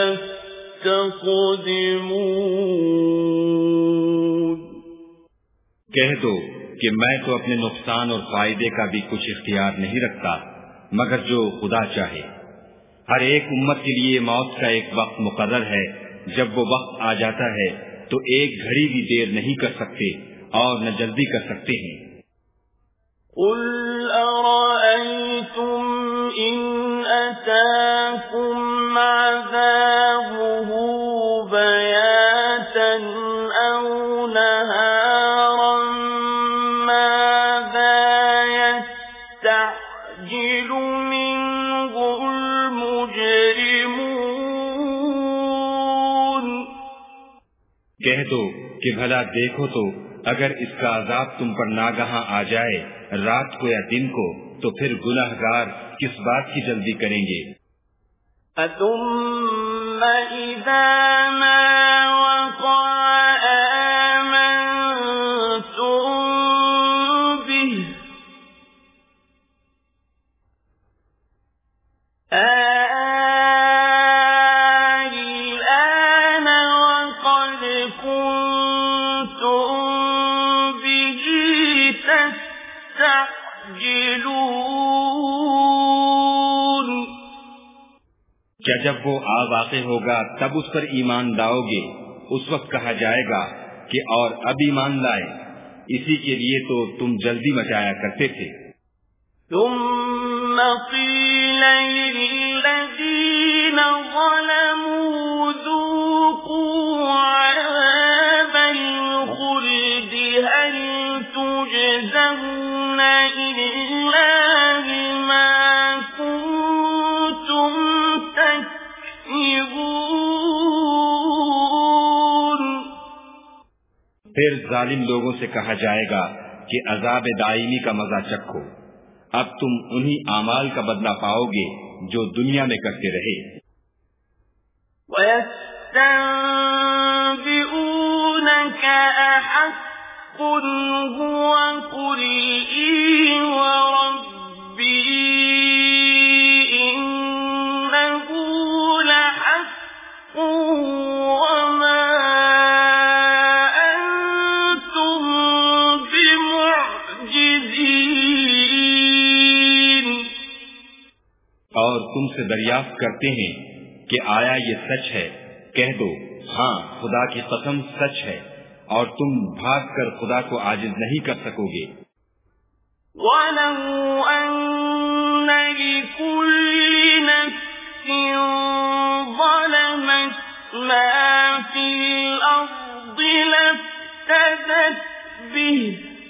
يَسْتَقْدِمُونَ. کہہ دو کہ میں تو اپنے نقصان اور فائدے کا بھی کچھ اختیار نہیں رکھتا مگر جو خدا چاہے. ہر ایک امت کے لیے موت کا ایک وقت مقرر ہے. جب وہ وقت آ جاتا ہے تو ایک گھڑی بھی دیر نہیں کر سکتے اور نہ جلدی کر سکتے ہیں. قُلْ أَرَأَيْتُمْ إِنْ أَتَاكُمْ عَذَابُهُ بَيَاتًا أَوْ نَهَارًا مَاذَا يَسْتَعْجِلُ مِنْهُ الْمُجْرِمُونَ. کہہ دو کہ بھلا دیکھو تو اگر اس کا عذاب تم پر ناگہاں آ جائے رات کو یا دن کو تو پھر گناہگار کس بات کی جلدی کریں گے؟ ثُمَّ إِذَا مَا وَقَعَ آمَنْتُمْ بِهِ الْآنَ وَقَدْ كُنْتُمْ بِهِ تَسْتَعْجِلُونَ. کیا جب وہ آ واقع ہوگا تب اس پر ایمان لاؤ گے؟ اس وقت کہا جائے گا کہ اور اب ایمان لائے، اسی کے لیے تو تم جلدی مچایا کرتے تھے. ثُمَّ قِيلَ لِلَّذِينَ ظَلَمُوا ذُوقُوا عَذَابَ الْخُلْدِ پھر ظالم لوگوں سے کہا جائے گا کہ عذاب دائمی کا مزہ چکھو، اب تم انہی اعمال کا بدلہ پاؤ گے جو دنیا میں کرتے رہے۔ وَيَسْتَنبِئُونَكَ أَحَقٌّ هُوَ قُلْ إِي وَرَبِّي إِنَّهُ لَحَقٌّ وَمَا أَنتُم بِمُعْجِزِينَ۔ اور تم سے دریافت کرتے ہیں کہ آیا یہ سچ ہے؟ کہہ دو ہاں خدا کی قسم سچ ہے، اور تم بھاگ کر خدا کو عاجز نہیں کر سکو گے۔ وَلَوْ أَنَّ لِكُلِّ نَفْسٍ ظَلَمَتْ مَا فِي الْأَرْضِ لَافْتَدَتْ بِهِ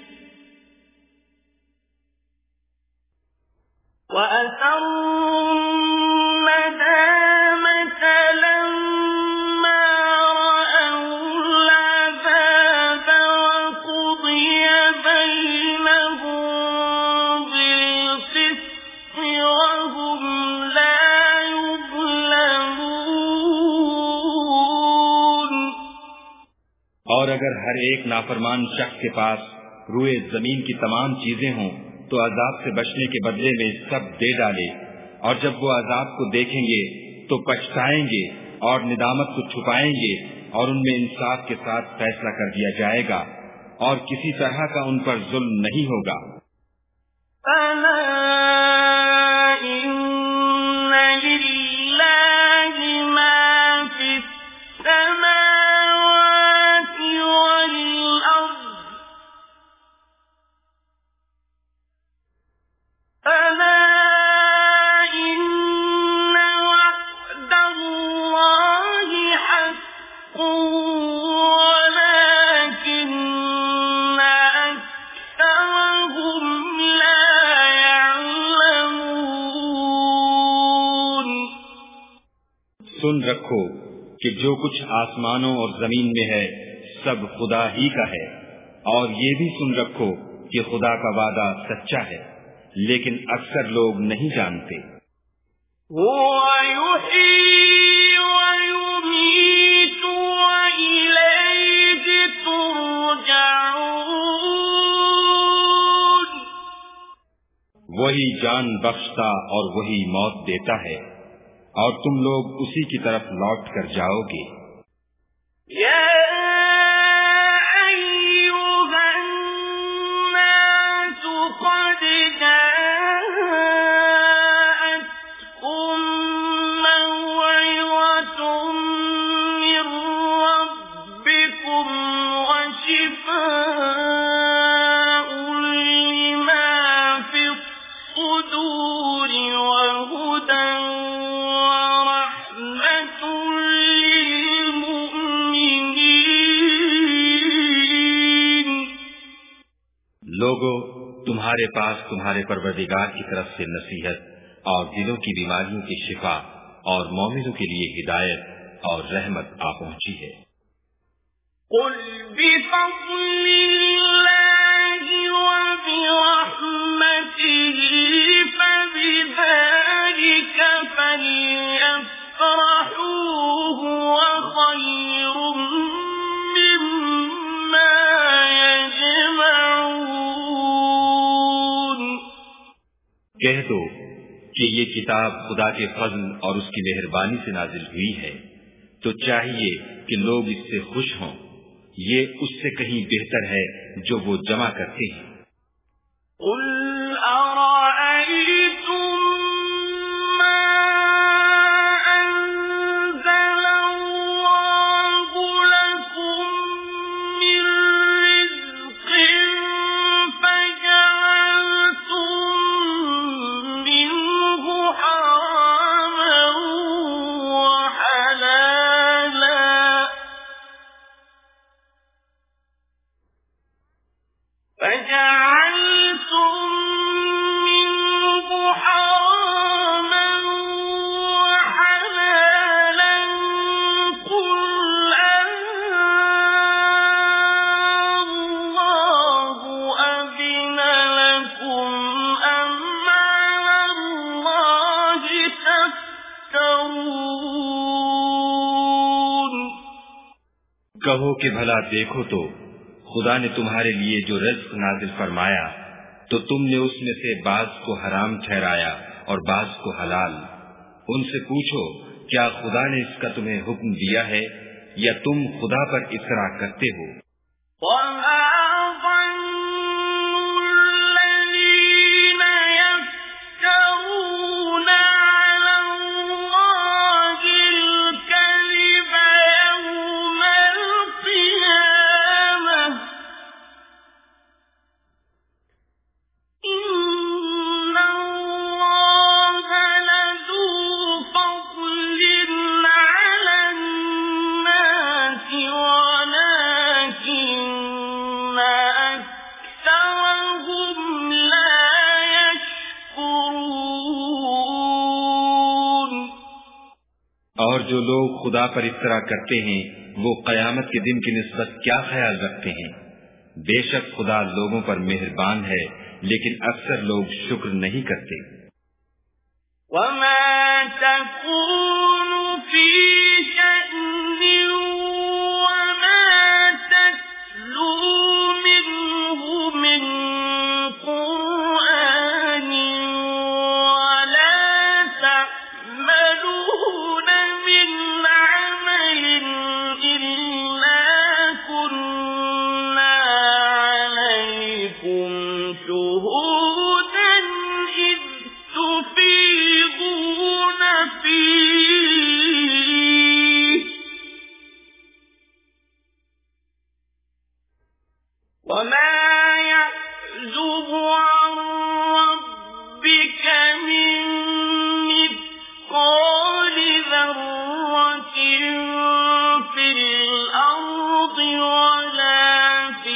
وَأَسَرُّوا النَّدَامَةَ لَمَّا رَأَوُا الْعَذَابَ وَقُضِيَ بَيْنَهُم بِالْقِسْطِ وَهُمْ لَا يُظْلَمُونَ۔ اور اگر ہر ایک نافرمان شخص کے پاس روئے زمین کی تمام چیزیں ہوں تو عذاب سے بچنے کے بدلے میں سب دے ڈالے، اور جب وہ عذاب کو دیکھیں گے تو پچھتائیں گے اور ندامت کو چھپائیں گے، اور ان میں انصاف کے ساتھ فیصلہ کر دیا جائے گا، اور کسی طرح کا ان پر ظلم نہیں ہوگا۔ أَلَا إِنَّ لِلَّهِ مَا فِي السَّمَاوَاتِ وَالْأَرْضِ أَلَا إِنَّ وَعْدَ اللَّهِ حَقٌّ وَلَكِنَّ أَكْثَرَهُمْ لَا يَعْلَمُونَ۔ سن رکھو کہ جو کچھ آسمانوں اور زمین میں ہے سب خدا ہی کا ہے، اور یہ بھی سن رکھو کہ خدا کا وعدہ سچا ہے، لیکن اکثر لوگ نہیں جانتے۔ هُوَ يُحْيِي وَيُمِيتُ وَإِلَيْهِ تُرْجَعُونَ۔ وہی جان بخشتا اور وہی موت دیتا ہے، اور تم لوگ اسی کی طرف لوٹ کر جاؤ گے۔ يَا أَيُّهَا النَّاسُ قَدْ جَاءَتْكُم مَّوْعِظَةٌ مِّن رَّبِّكُمْ وَشِفَاءٌ لِّمَا فِي الصُّدُورِ وَهُدًى وَرَحْمَةٌ لِّلْمُؤْمِنِينَ۔ لوگو تمہارے پاس تمہارے پروردگار کی طرف سے نصیحت اور دلوں کی بیماریوں کی شفا اور مومنوں کے لیے ہدایت اور رحمت آ پہنچی ہے۔ قُلْ بِفَضْلِ اللَّهِ وَبِرَحْمَتِهِ فَبِذَلِكَ فَلْيَفْرَحُوا هُوَ خَيْرٌ مِّمَّا يَجْمَعُونَ۔ کہہ دو کہ یہ کتاب خدا کے فضل اور اس کی مہربانی سے نازل ہوئی ہے، تو چاہیے کہ لوگ اس سے خوش ہوں، یہ اس سے کہیں بہتر ہے جو وہ جمع کرتے ہیں۔ قُلْ أَرَأَيْتُم مَّا أَنزَلَ اللَّهُ لَكُم مِّن رِّزْقٍ فَجَعَلْتُم مِّنْهُ حَرَامًا وَحَلَالًا کہو کہ بھلا دیکھو تو خدا نے تمہارے لیے جو رزق نازل فرمایا تو تم نے اس میں سے بعض کو حرام ٹھہرایا اور بعض کو حلال۔ ان سے پوچھو کیا خدا نے اس کا تمہیں حکم دیا ہے یا تم خدا پر اصرا کرتے ہو؟ اور جو لوگ خدا پر افترا کرتے ہیں وہ قیامت کے دن کی نسبت کیا خیال رکھتے ہیں؟ بے شک خدا لوگوں پر مہربان ہے لیکن اکثر لوگ شکر نہیں کرتے۔ وَمَا تَكُونُ فِي شَأْنٍ وَمَا تَتْلُو مِنْهُ مِنْ قُرْآنٍ وَلَا تَعْمَلُونَ مِنْ عَمَلٍ إِلَّا كُنَّا عَلَيْكُمْ شُهُودًا إِذْ تُفِيضُونَ فِيهِ وَمَا يَعْزُبُ عَنْ رَبِّكَ مِنْ مِثْقَالِ ذَرَّةٍ فِي الْأَرْضِ وَلَا فِي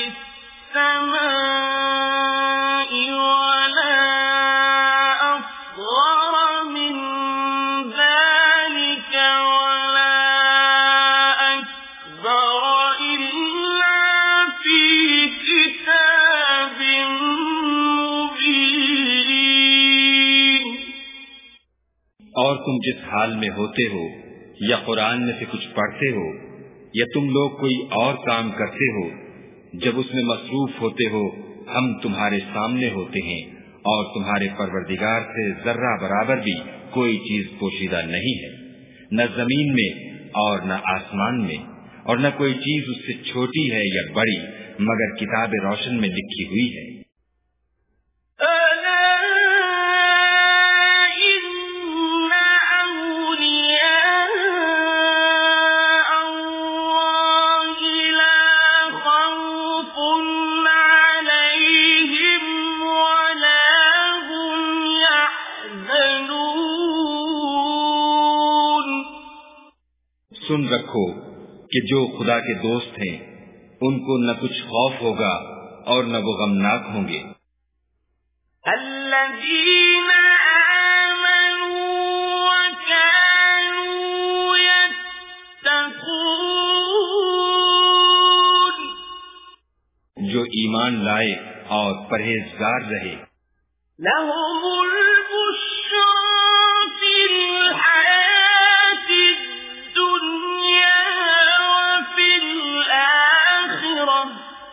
السَّمَاءِ وَلَا أَصْغَرَ مِنْ ذَلِكَ وَلَا أَكْبَرَ إِلَّا فِي كِتَابٍ مُبِينٍ۔ اور تم جس حال میں ہوتے ہو یا قرآن میں سے کچھ پڑھتے ہو یا تم لوگ کوئی اور کام کرتے ہو، جب اس میں مصروف ہوتے ہو ہم تمہارے سامنے ہوتے ہیں اور تمہارے پروردگار سے ذرہ برابر بھی کوئی چیز پوشیدہ نہیں ہے، نہ زمین میں اور نہ آسمان میں، اور نہ کوئی چیز اس سے چھوٹی ہے یا بڑی مگر کتاب روشن میں لکھی ہوئی ہے۔ أَلَا إِنَّ أَوْلِيَاءَ اللَّهِ لَا خَوْفٌ عَلَيْهِمْ وَلَا هُمْ يَحْزَنُونَ۔ سن رکھو کہ جو خدا کے دوست ہیں ان کو نہ کچھ خوف ہوگا اور نہ وہ غمناک ہوں گے۔ الَّذِينَ آمَنُوا وَكَانُوا يَتَّقُونَ۔ جو ایمان لائے اور پرہیزگار رہے۔ لَهُمُ الْبُشْرَى فِي الْحَيَاةِ الدُّنْيَا وَفِي الْآخِرَةِ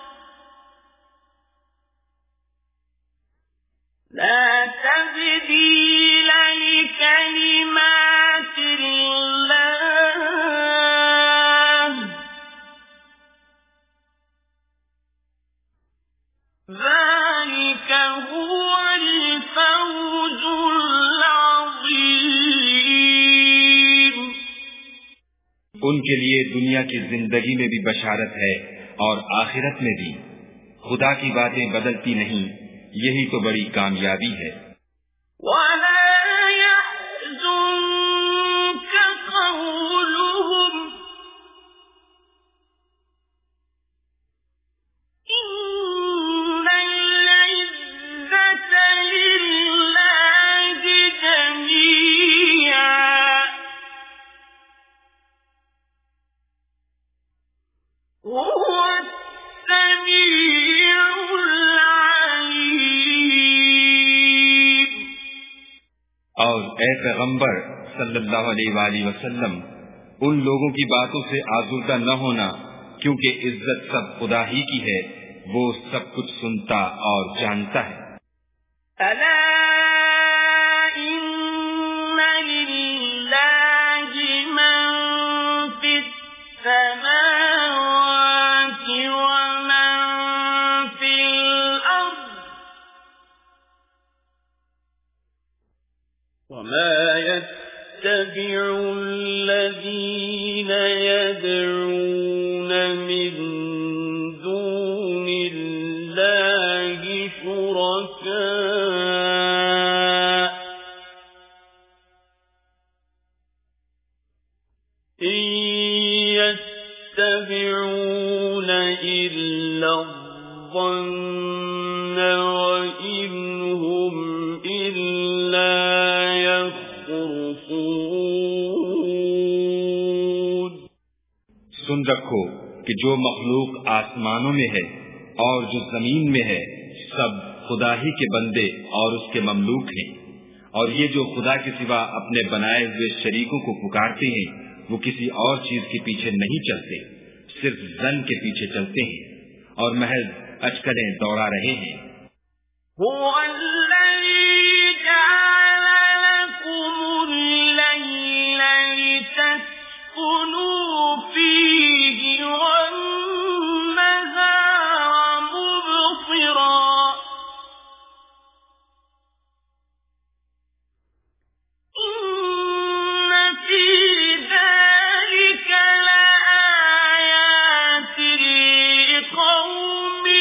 لَا تَبْدِيلَ لِكَلِمَاتِ اللَّهِ ذَلِكَ هُوَ الْفَوْزُ الْعَظِيمُ۔ ان کے لیے دنیا کی زندگی میں بھی بشارت ہے اور آخرت میں بھی، خدا کی باتیں بدلتی نہیں، یہی تو بڑی کامیابی ہے۔ وَلَا يَحْزُنكَ قَوْلُهُمْ إِنَّ الْعِزَّةَ لِلَّهِ جَمِيعًا وَهُوَ السَّمِيعُ الْعَلِيمُ۔ اور اے پیغمبر صلی اللہ علیہ وآلہ وسلم، ان لوگوں کی باتوں سے آزردہ نہ ہونا کیونکہ عزت سب خدا ہی کی ہے، وہ سب کچھ سنتا اور جانتا ہے۔ ألا إن لله من في السماوات ومن في الأرض وما يتبع الذين يدعون من دون الله شركاء إن يتبعون إلا الظن وإن هم إلا يخرصون۔ سن رکھو کہ جو مخلوق آسمانوں میں ہے اور جو زمین میں ہے سب خدا ہی کے بندے اور اس کے مملوک ہیں، اور یہ جو خدا کے سوا اپنے بنائے ہوئے شریکوں کو پکارتے ہیں وہ کسی اور چیز کے پیچھے نہیں چلتے، صرف ظن کے پیچھے چلتے ہیں اور محض اچکلیں دوڑا رہے ہیں۔ هو الذي جعل لكم الليل لتسكنوا فيه والنهار مبصرا إن في ذلك لآيات لقوم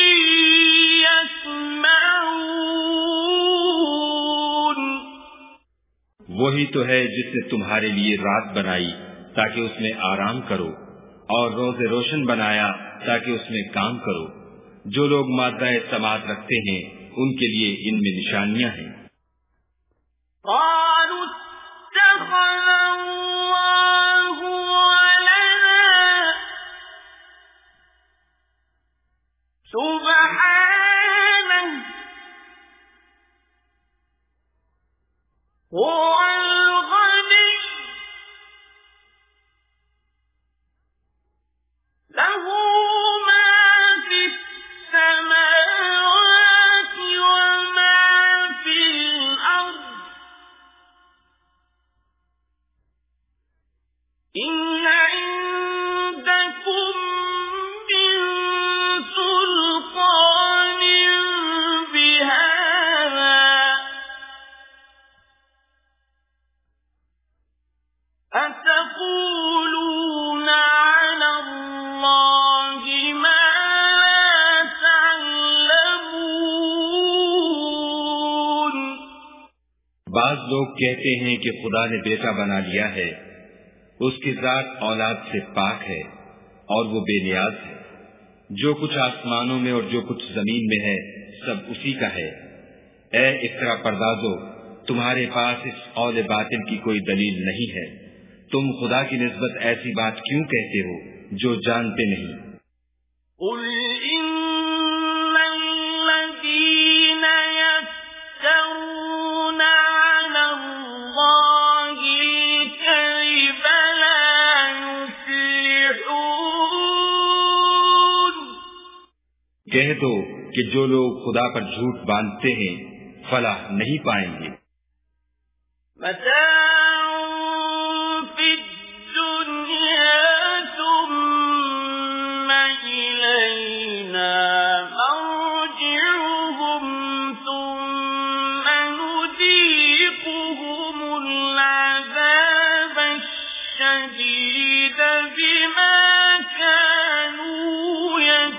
يسمعون۔ وہی تو ہے جس نے تمہارے لیے رات بنائی تاکہ اس میں آرام کرو، اور روز روشن بنایا تاکہ اس میں کام کرو۔ جو لوگ مادہ سماعت رکھتے ہیں ان کے لیے ان میں نشانیاں ہیں۔ قالوا اتخذ الله ولدا سبحانه هو الغني له ما في السماوات وما في الأرض إن عندكم من سلطان بهذا أتقولون على الله ما لا تعلمون۔ بعض لوگ کہتے ہیں کہ خدا نے بیٹا بنا لیا ہے، اس کی ذات اولاد سے پاک ہے اور وہ بے نیاز ہے۔ جو کچھ آسمانوں میں اور جو کچھ زمین میں ہے سب اسی کا ہے۔ اے افترا پردازو، تمہارے پاس اس قول باطل کی کوئی دلیل نہیں ہے، تم خدا کی نسبت ایسی بات کیوں کہتے ہو جو جانتے نہیں؟ قل إن الذين يفترون على الله الكذب لا يفلحون۔ کہہ دو کہ جو لوگ خدا پر جھوٹ باندھتے ہیں فلاح نہیں پائیں گے۔ متاع في الدنيا ثم إلينا مرجعهم ثم نذيقهم العذاب الشديد بما كانوا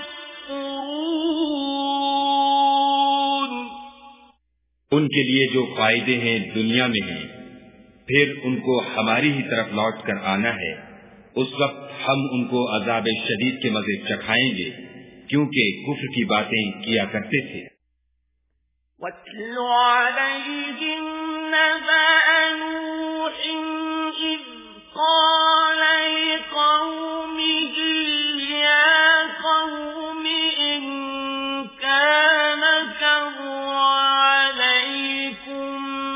يكفرون۔ ان کے لیے جو فائدے ہیں دنیا میں ہیں، پھر ان کو ہماری ہی طرف لوٹ کر آنا ہے، اس وقت ہم ان کو عذاب شدید کے مزے چکھائیں گے کیونکہ کفر کی باتیں کیا کرتے تھے۔ وَاتْلُ عَلَيْهِمْ نَبَأَ نُوحٍ إِذْ قَالَ لِقَوْمِهِ يَا قَوْمِ إِن كَانَ كَبُرَ عَلَيْكُمْ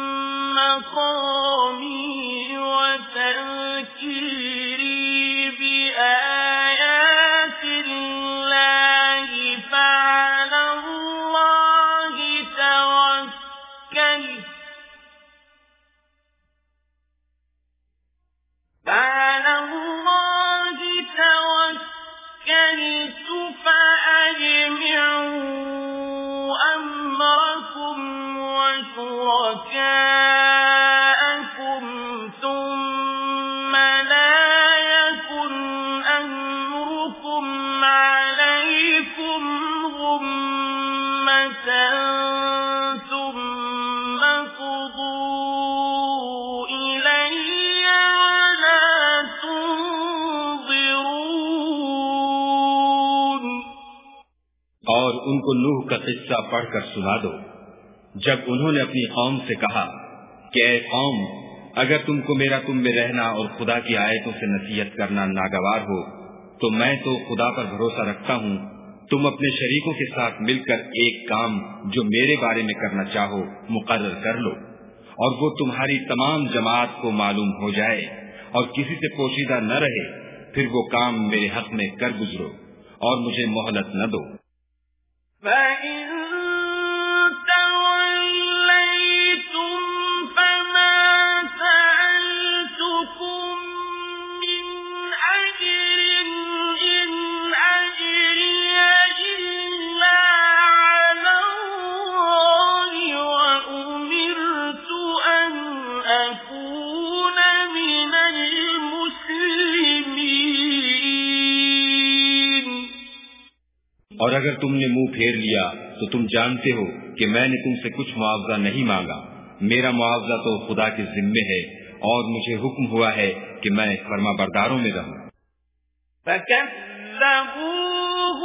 مَقَامِي وَتَذْكِيرِي بِآيَاتِ استعجلت فأجمعوا أمركم وشركاءكم ثم لا يكن أمركم عليكم غمة ثم قضوا إلي ولا تنظرون. اور ان کو نوح کا قصہ پڑھ کر سنا دو جب انہوں نے اپنی قوم سے کہا کہ اے قوم، اگر تم کو میرا تم میں رہنا اور خدا کی آیتوں سے نصیحت کرنا ناگوار ہو تو میں تو خدا پر بھروسہ رکھتا ہوں، تم اپنے شریکوں کے ساتھ مل کر ایک کام جو میرے بارے میں کرنا چاہو مقرر کر لو، اور وہ تمہاری تمام جماعت کو معلوم ہو جائے اور کسی سے پوشیدہ نہ رہے، پھر وہ کام میرے حق میں کر گزرو اور مجھے مہلت نہ دو. فَإِن تَوَلَّيْتُمْ فَمَا سَأَلْتُكُم مِّنْ أَجْرٍ إِنْ أَجْرِيَ إِلَّا عَلَى اللَّهِ وَأُمِرْتُ أَنْ أَكُونَ مِنَ الْمُسْلِمِينَ. اور اگر تم نے منہ پھیر لیا تو تم جانتے ہو کہ میں نے تم سے کچھ معاوضہ نہیں مانگا، میرا معاوضہ تو خدا کے ذمے ہے اور مجھے حکم ہوا ہے کہ میں فرما برداروں میں رہوں. فَكَذَّبُوهُ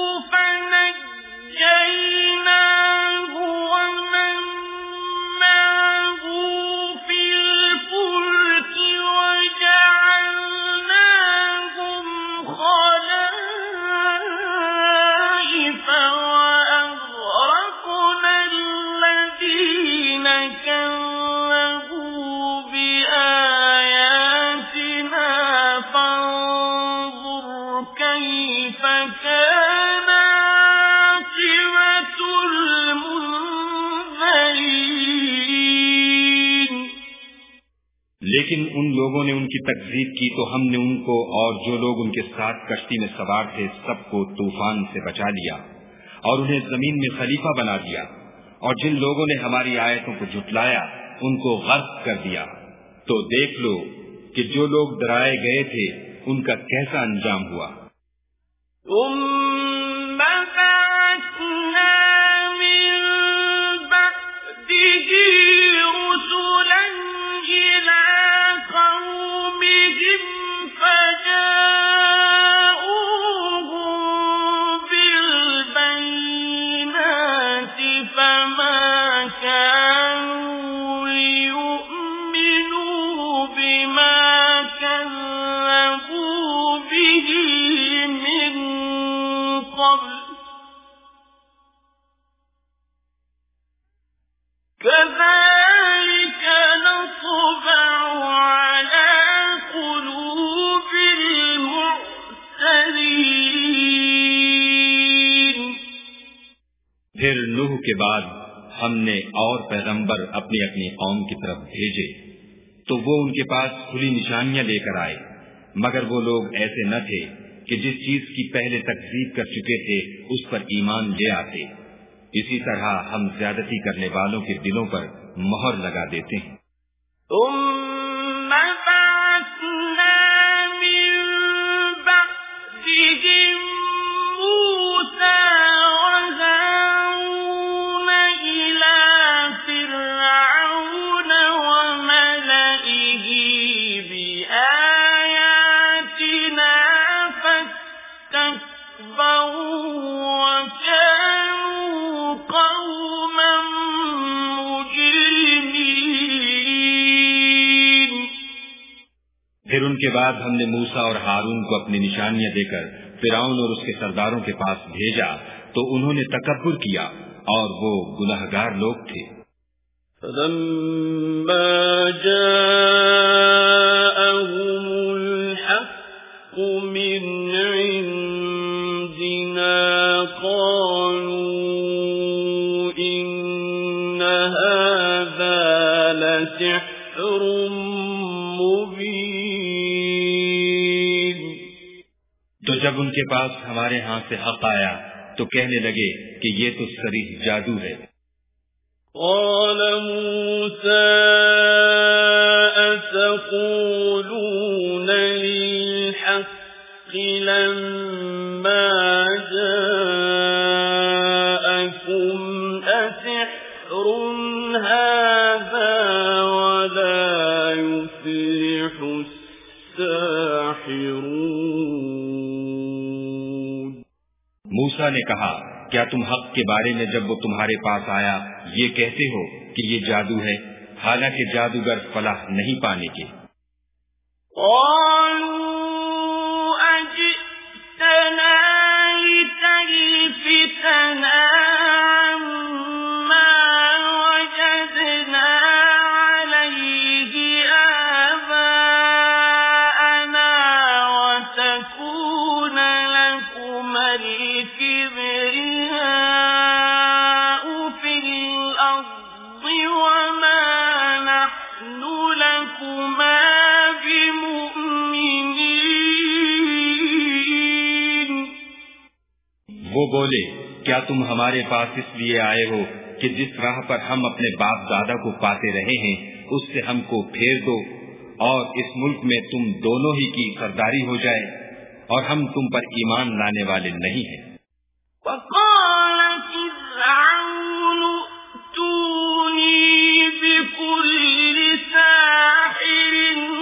فَنَجَّيْنَاهُ وَمَن مَّعَهُ فِي الْفُلْكِ وَجَعَلْنَاهُمْ خَلَائِفَ وَأَغْرَقْنَا الَّذِينَ كَذَّبُوا بِآيَاتِنَا فَانظُرْ كَيْفَ كَانَ عَاقِبَةُ الْمُنذَرِينَ. لیکن ان لوگوں نے ان کی تکذیب کی تو ہم نے ان کو اور جو لوگ ان کے ساتھ کشتی میں سوار تھے سب کو طوفان سے بچا لیا اور انہیں زمین میں خلیفہ بنا دیا، اور جن لوگوں نے ہماری آیتوں کو جھٹلایا ان کو غرق کر دیا. تو دیکھ لو کہ جو لوگ ڈرائے گئے تھے ان کا کیسا انجام ہوا. ثُمَّ بَعَثْنَا مِن بَعْدِهِ رُسُلًا إِلَىٰ قَوْمِهِمْ فَجَاءُوهُم بِالْبَيِّنَاتِ فَمَا كَانُوا لِيُؤْمِنُوا بِمَا كَذَّبُوا بِهِ مِن قَبْلُ كَذَلِكَ نَطْبَعُ عَلَىٰ قُلُوبِ الْمُعْتَدِينَ. پھر نوح کے بعد ہم نے اور پیغمبر اپنی اپنی قوم کی طرف بھیجے تو وہ ان کے پاس کھلی نشانیاں لے کر آئے، مگر وہ لوگ ایسے نہ تھے کہ جس چیز کی پہلے تکذیب کر چکے تھے اس پر ایمان لے آتے. اسی طرح ہم زیادتی کرنے والوں کے دلوں پر مہر لگا دیتے ہیں. ثُمَّ بَعَثْنَا مِن بَعْدِهِم مُّوسَىٰ وَهَارُونَ إِلَىٰ فِرْعَوْنَ وَمَلَئِهِ بِآيَاتِنَا فَاسْتَكْبَرُوا وَكَانُوا قَوْمًا مُجْرِمِينَ. پھر ان کے بعد ہم نے موسیٰ اور ہارون کو اپنی نشانیاں دے کر فرعون اور اس کے سرداروں کے پاس بھیجا تو انہوں نے تکبر کیا اور وہ گناہگار لوگ تھے. فَلَمَّا جَاءَهُمُ الْحَقُّ مِنْ عِنْدِنَا قَالُوا إِنَّ هَذَا لَسِحْرٌ مُبِينٌ. تو جب جب ان کے پاس ہمارے ہاں سے حق آیا تو کہنے لگے کہ یہ تو صریح جادو ہے۔ قال موسى أتقولون للحق لما جاءكم أسحر هذا ولا يفلح الساحرون۔ موسیٰ نے کہا کیا تم حق کے بارے میں جب وہ تمہارے پاس آیا یہ کہتے ہو کہ یہ جادو ہے، حالانکہ جادوگر فلاح نہیں پانے کے؟ قالوا أجئتنا لتلفتنا عما وجدنا عليه آباءنا وتكون لكما الكبرياء في الأرض وما نحن لكما بمؤمنين۔ وہ بولے کیا تم ہمارے پاس اس لیے آئے ہو کہ جس راہ پر ہم اپنے باپ دادا کو پاتے رہے ہیں اس سے ہم کو پھیر دو اور اس ملک میں تم دونوں ہی کی سرداری ہو جائے، اور ہم تم پر ایمان لانے والے نہیں ہیں۔ وقال فرعون ائتوني بكل ساحر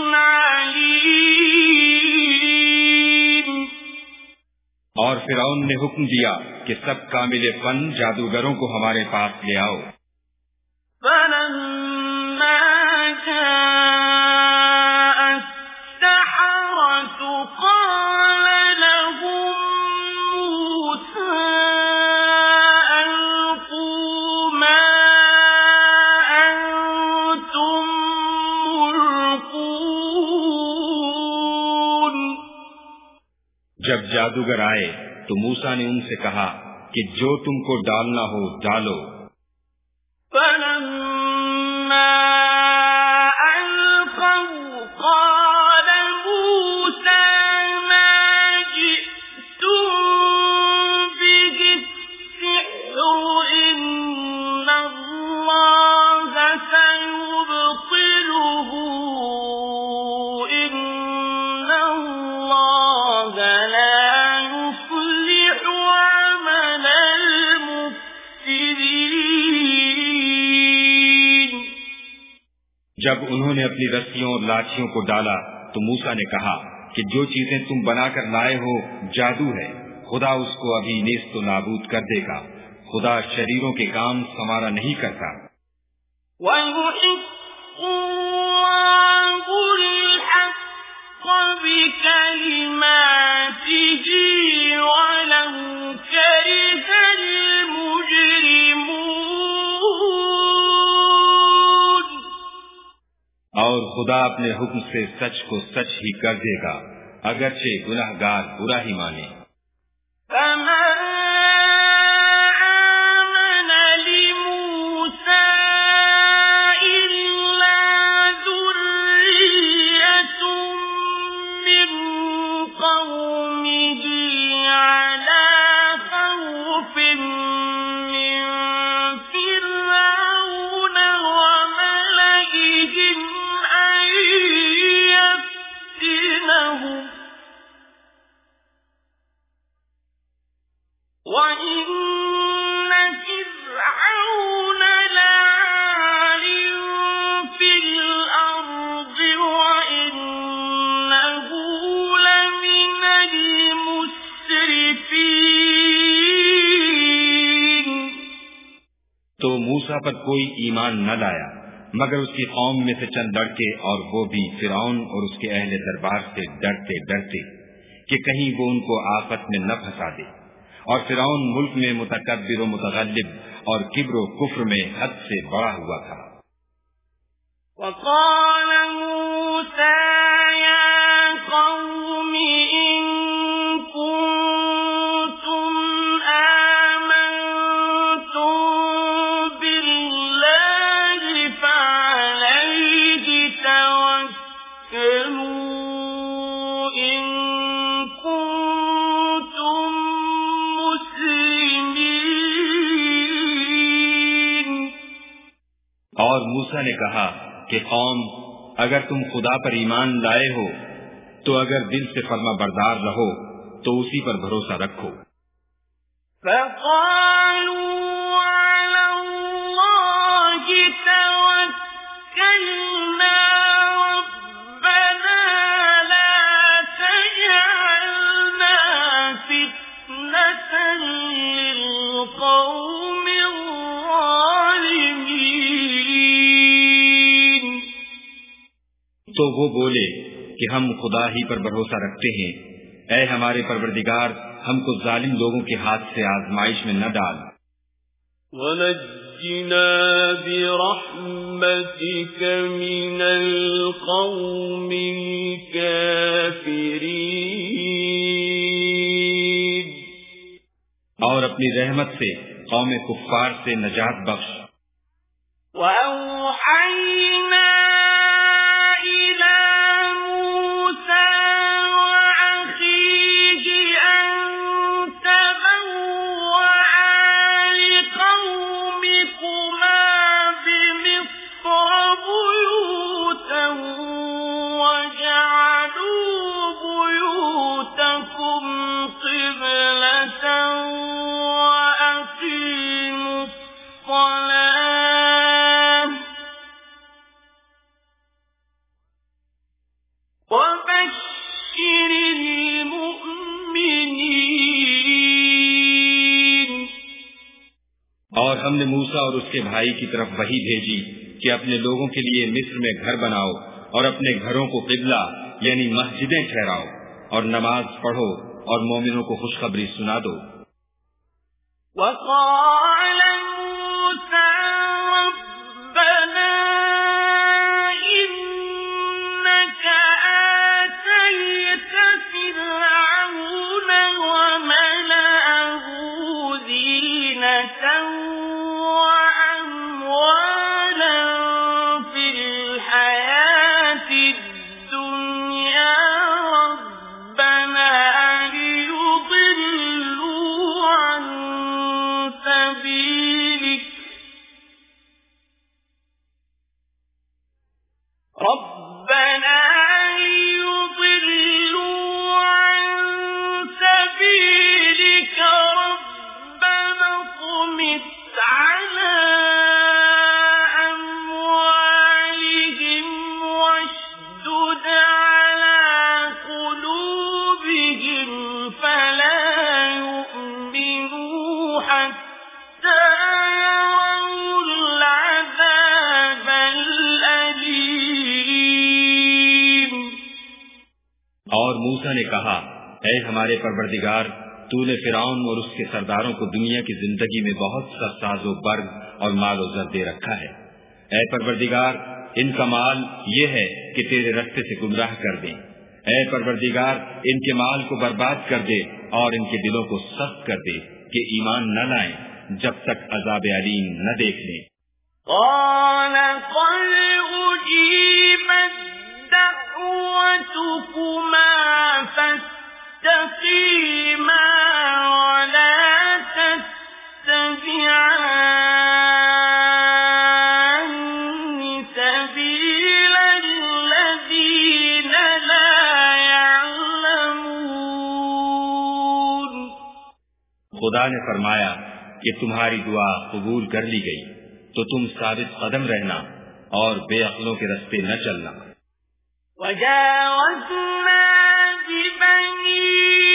عليم۔ اور فرعون نے حکم دیا کہ سب کامل فن جادوگروں کو ہمارے پاس لے آؤ۔ فلما جاء السحرة قال لهم موسى ألقوا ما أنتم ملقون۔ جب جادوگر آئے تو موسیٰ نے ان سے کہا کہ جو تم کو ڈالنا ہو ڈالو۔ فلما ألقوا قال موسى ما جئتم به السحر إن الله سيبطله إن الله لا يصلح عمل المفسدين۔ جب انہوں نے اپنی رسیوں اور لاٹھیوں کو ڈالا تو موسیٰ نے کہا کہ جو چیزیں تم بنا کر لائے ہو جادو ہے، خدا اس کو ابھی نیست و نابود کر دے گا، خدا شریروں کے کام سنوارا نہیں کرتا۔ وَيُحِقُّ اللَّهُ الْحَقَّ بِكَلِمَاتِهِ وَلَوْ كَرِهَ الْمُجْرِمُونَ۔ اور خدا اپنے حکم سے سچ کو سچ ہی کر دے گا اگرچہ گناہگار برا ہی مانے۔ فما آمن لموسى إلا ذرية من قومه على خوف من فرعون وملئهم أن يفتنهم وَإِنَّ فِرْعَوْنَ لَعَالٍ فِي الْأَرْضِ وَإِنَّهُ لَمِنَ الْمُسْرِفِينَ۔ تو موسیٰ پر کوئی ایمان نہ لایا مگر اس کی قوم میں سے چند لڑکے، اور وہ بھی فرعون اور اس کے اہل دربار سے ڈرتے ڈرتے کہ کہیں وہ ان کو آفت میں نہ پھنسا دے، اور فرعون ملک میں متکبر و متغلب اور کبر و کفر میں حد سے بڑا ہوا تھا۔ وقال موسى يا قوم إن كنتم آمنتم بالله فعليه توكلوا، إن كنتم مؤمنين۔ وقال موسى يا قوم إن كنتم آمنتم بالله فعليه توكلوا، إن كنتم مؤمنين۔ وقال موسى يا قوم إن كنتم آمنتم بالله فعليه توكلوا، إن كنتم مؤمنين۔ وقال موسى يا قوم إن كنتم آمنتم بالله فعليه توكلوا، إن كنتم مؤمنين۔ اور موسیٰ نے کہا کہ قوم اگر تم خدا پر ایمان لائے ہو تو اگر دل سے فرما بردار رہو تو اسی پر بھروسہ رکھو۔ فَقَالُوا عَلَى اللَّهِ تَوَكَّلْنَا رَبَّنَا لَا تَجْعَلْنَا فِتْنَةً لِلْقَوْمِ الظَّالِمِينَ۔ تو وہ بولے کہ ہم خدا ہی پر بھروسہ رکھتے ہیں، اے ہمارے پروردگار ہم کو ظالم لوگوں کے ہاتھ سے آزمائش میں نہ ڈال۔ وَنَجِّنَا بِرَحْمَتِكَ مِنَ الْقَوْمِ الْكَافِرِينَ، اور اپنی رحمت سے قوم کفار سے نجات بخش۔ وَأَوْحَيْنَا اور ہم نے موسیٰ اور اس کے بھائی کی طرف وحی بھیجی کہ اپنے لوگوں کے لیے مصر میں گھر بناؤ اور اپنے گھروں کو قبلہ یعنی مسجدیں ٹھہراؤ اور نماز پڑھو اور مومنوں کو خوشخبری سنا دو۔ وَقَالَ مُوسَىٰ رَبَّنَا إِنَّكَ آتَيْتَ فِرْعَوْنَ وَمَلَأَهُ زِينَةً وَأَمْوَالًا فِي الْحَيَاةِ الدُّنْيَا رَبَّنَا لِيُضِلُّوا عَن سَبِيلِكَ رَبَّنَا اطْمِسْ عَلَىٰ أَمْوَالِهِمْ وَاشْدُدْ عَلَىٰ قُلُوبِهِمْ فَلَا يُؤْمِنُوا حَتَّىٰ يَرَوُا الْعَذَابَ الْأَلِيمَ۔ اور موسیٰ نے کہا اے ہمارے پروردگار تو نے فرعون اور اس کے سرداروں کو دنیا کی زندگی میں بہت سا ساز و برگ اور مال و زر دے رکھا ہے، اے پروردگار ان کا مال یہ ہے کہ تیرے رستے سے گمراہ کر دیں، اے پروردگار ان کے مال کو برباد کر دے اور ان کے دلوں کو سخت کر دے کہ ایمان نہ لائیں جب تک عذاب علیم نہ دیکھ لیں۔ قَالَ قَدْ أُجِيبَتْ دَعْوَتُكُمَا فَاسْتَقِيمَا وَلَا تَتَّبِعَانِ سَبِيلَ الَّذِينَ لَا يَعْلَمُونَ۔ خدا نے فرمایا کہ تمہاری دعا قبول کر لی گئی تو تم ثابت قدم رہنا اور بے عقلوں کے رستے نہ چلنا۔ وَجَاوَزْنَا بِبَنِي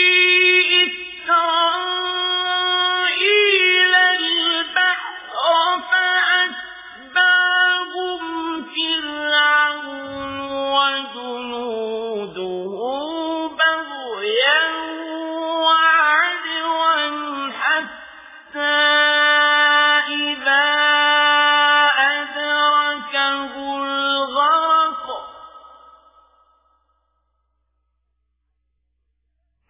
إِسْرَائِيلَ الْبَحْرَ فَأَتْبَعَهُمْ فِرْعَوْنُ وَجُنُودُهُ بَغْيًا وَعَدْوًا حَتَّىٰ إِذَا أَدْرَكَهُ الْغَرَقُ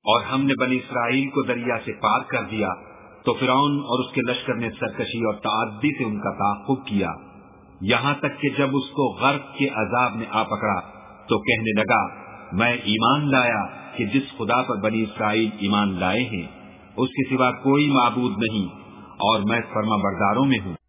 اور ہم نے بنی اسرائیل کو دریا سے پار کر دیا تو فرعون اور اس کے لشکر نے سرکشی اور تعدی سے ان کا تعاقب کیا، یہاں تک کہ جب اس کو غرق کے عذاب نے آ پکڑا تو کہنے لگا میں ایمان لایا کہ جس خدا پر بنی اسرائیل ایمان لائے ہیں اس کے سوا کوئی معبود نہیں، اور میں فرما برداروں میں ہوں۔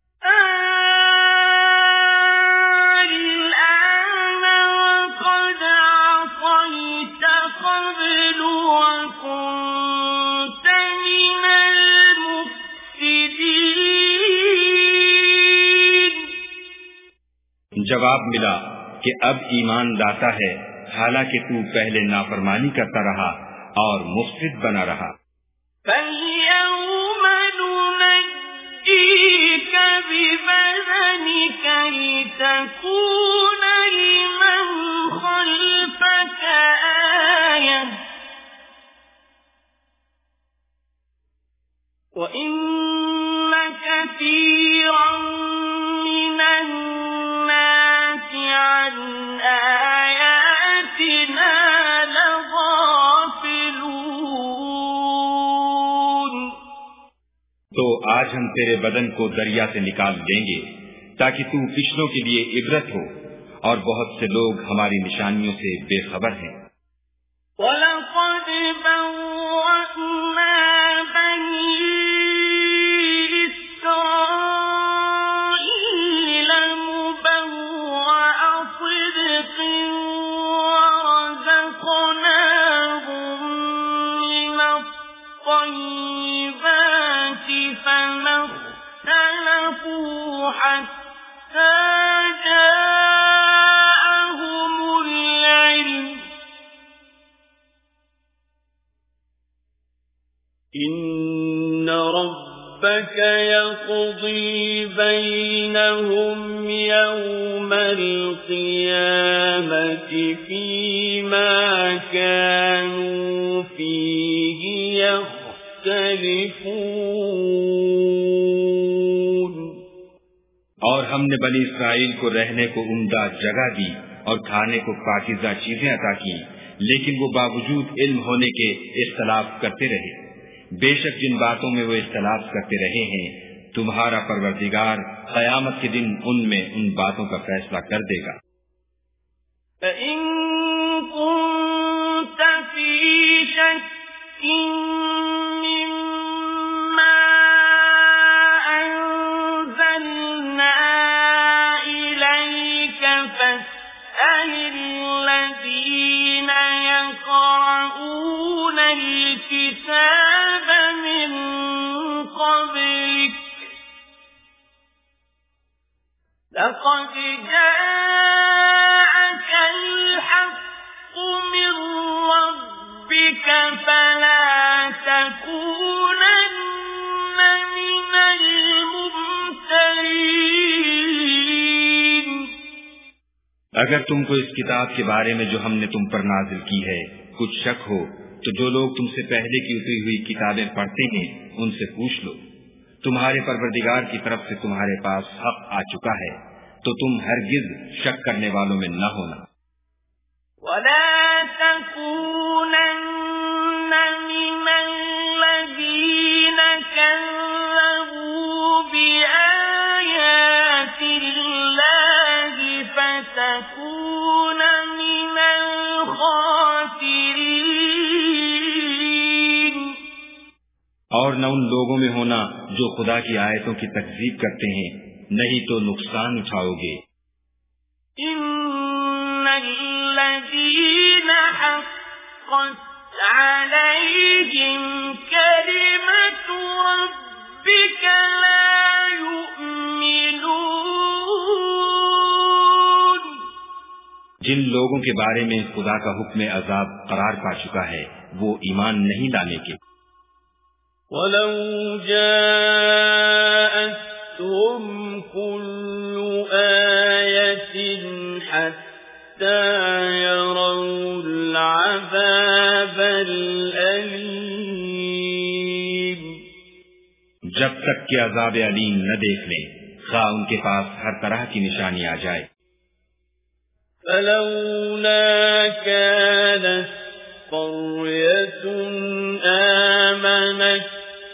جواب ملا کہ اب ایمان لاتا ہے حالانکہ تو پہلے نافرمانی کرتا رہا اور مفسد بنا رہا۔ فَالْيَوْمَ نُنَجِّيكَ بِبَدَنِكَ لِتَكُونَ لِمَنْ خَلْفَكَ آيَةً وَإِنَّ كَثِيرًا مِنَ النَّاسِ عَنْ آيَاتِنَا لَغَافِلُونَ۔ تو آج ہم تیرے بدن کو دریا سے نکال دیں گے تاکہ تو پچھلوں کے لیے عبرت ہو، اور بہت سے لوگ ہماری نشانیوں سے بے خبر ہیں۔ وَلَقَدْ بَوَّأْنَا بَنِي إِسْرَائِيلَ مُبَوَّأَ صِدْقٍ وَرَزَقْنَاهُم مِّنَ الطَّيِّبَاتِ فَمَا اخْتَلَفُوا حَتَّىٰ جَاءَهُمُ الْعِلْمُ إِنَّ رَبَّكَ يَقْضِي بَيْنَهُمْ يَوْمَ الْقِيَامَةِ فِيمَا كَانُوا فِيهِ يَخْتَلِفُونَ۔ اور ہم نے بنی اسرائیل کو رہنے کو عمدہ جگہ دی اور کھانے کو پاکیزہ چیزیں عطا کی، لیکن وہ باوجود علم ہونے کے اختلاف کرتے رہے۔ بے شک جن باتوں میں وہ اختلاف کرتے رہے ہیں تمہارا پروردگار قیامت کے دن ان میں ان باتوں کا فیصلہ کر دے گا۔ فَإِن كُنتَ فِي شَكٍّ مِّمَّا أَنزَلْنَا إِلَيْكَ فَاسْأَلِ الَّذِينَ يَقْرَؤُونَ الْكِتَابَ مِن قَبْلِكَ لَقَدْ جَاءَكَ الْحَقُّ مِن رَّبِّكَ فَلَا تَكُونَنَّ مِنَ الْمُمْتَرِينَ۔ اگر تم کو اس کتاب کے بارے میں جو ہم نے تم پر نازل کی ہے کچھ شک ہو تو جو لوگ تم سے پہلے کی اتری ہوئی کتابیں پڑھتے ہیں ان سے پوچھ لو، تمہارے پروردگار کی طرف سے تمہارے پاس حق آ چکا ہے تو تم ہرگز شک کرنے والوں میں نہ ہونا۔ وَلَا تَكُونَنَّ مِنَ الَّذِينَ كَذَّبُوا بِآيَاتِ اللَّهِ فَتَكُونَ مِنَ الْخَاسِرِينَ۔ اور نہ ان لوگوں میں ہونا جو خدا کی آیتوں کی تکذیب کرتے ہیں، نہیں تو نقصان اٹھاؤ گے۔ إِنَّ الَّذِينَ حَقَّتْ عَلَيْهِمْ كَلِمَةُ رَبِّكَ لَا يُؤْمِنُونَ۔ جن لوگوں کے بارے میں خدا کا حکم عذاب قرار پا چکا ہے وہ ایمان نہیں لانے کے۔ وَلَوْ جَاءَتْهُمْ كُلُّ آيَةٍ حَتَّى يَرَوْا الْعَذَابَ الْأَلِيمَ۔ جب تک کہ عذاب علیم نہ دیکھ لیں خواہ ان کے پاس ہر طرح کی نشانی آ جائے۔ فَلَوْلَا كَانَتْ قرية آمنت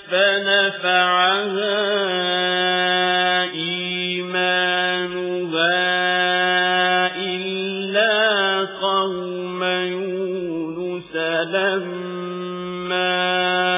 فنفعها إيمانها إلا قوم يونس لما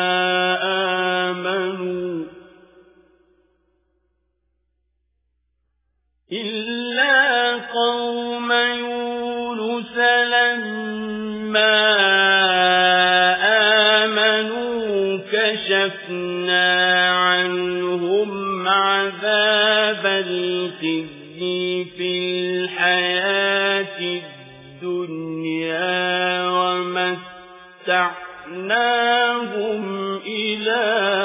آمنوا كشفنا عنهم عذاب الخزي في الحياة الدنيا ومتعناهم إلى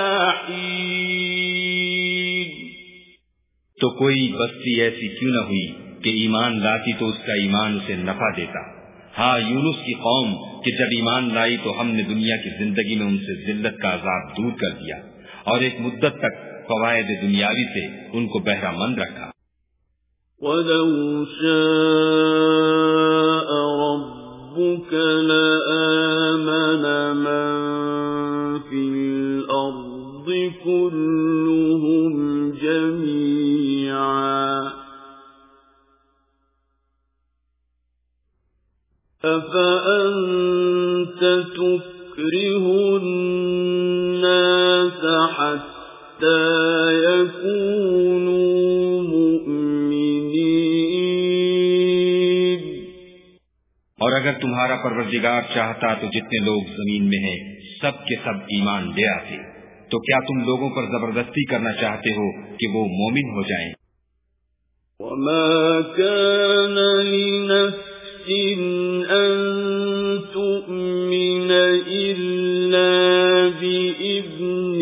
حين. تو کوئی بستی ایسی کیوں نہ ہوئی کہ ایمان لاتی تو اس کا ایمان اسے نفع دیتا. ہاں یونس کی قوم کہ جب ایمان لائی تو ہم نے دنیا کی زندگی میں ان سے ذلت کا عذاب دور کر دیا اور ایک مدت تک فوائد دنیاوی سے ان کو بہرہ مند رکھا. وَلَوْ شَاءَ رَبُّكَ لَآمَنَ مَن فِي الْأَرْضِ كُلُّهُمْ جَمِيعًا أَفَأَنْتَ تُكْرِهُ النَّاسَ حَتَّى يَكُونُوا مُؤْمِنِينَ. اور اگر تمہارا پروردگار چاہتا تو جتنے لوگ زمین میں ہیں سب کے سب ایمان لے آتے. تو کیا تم لوگوں پر زبردستی کرنا چاہتے ہو کہ وہ مومن ہو جائیں؟ وَمَا كَانَ لِنَفْسٍ أن تؤمن إلا بإذن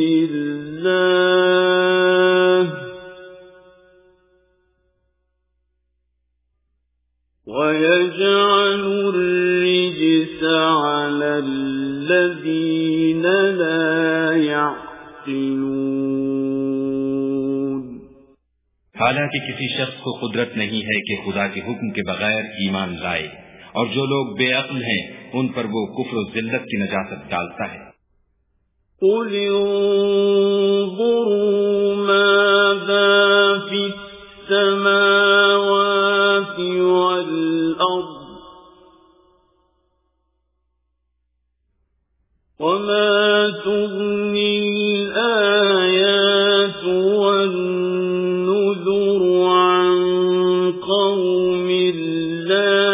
الله ويجعل الرجس على الذين لا يعقلون. حالانکہ کسی شخص کو قدرت نہیں ہے کہ خدا کے حکم کے بغیر ایمان لائے، اور جو لوگ بے عقل ہیں ان پر وہ کفر و ذلت کی نجاست ڈالتا ہے. قُلِ انظُرُوا ماذا فِي السَّمَاوَاتِ وَالْأَرْضِ وَمَا تُغْنِي الْآيَاتُ وَالنُّذُرُ عَن قَوْمٍ لَّا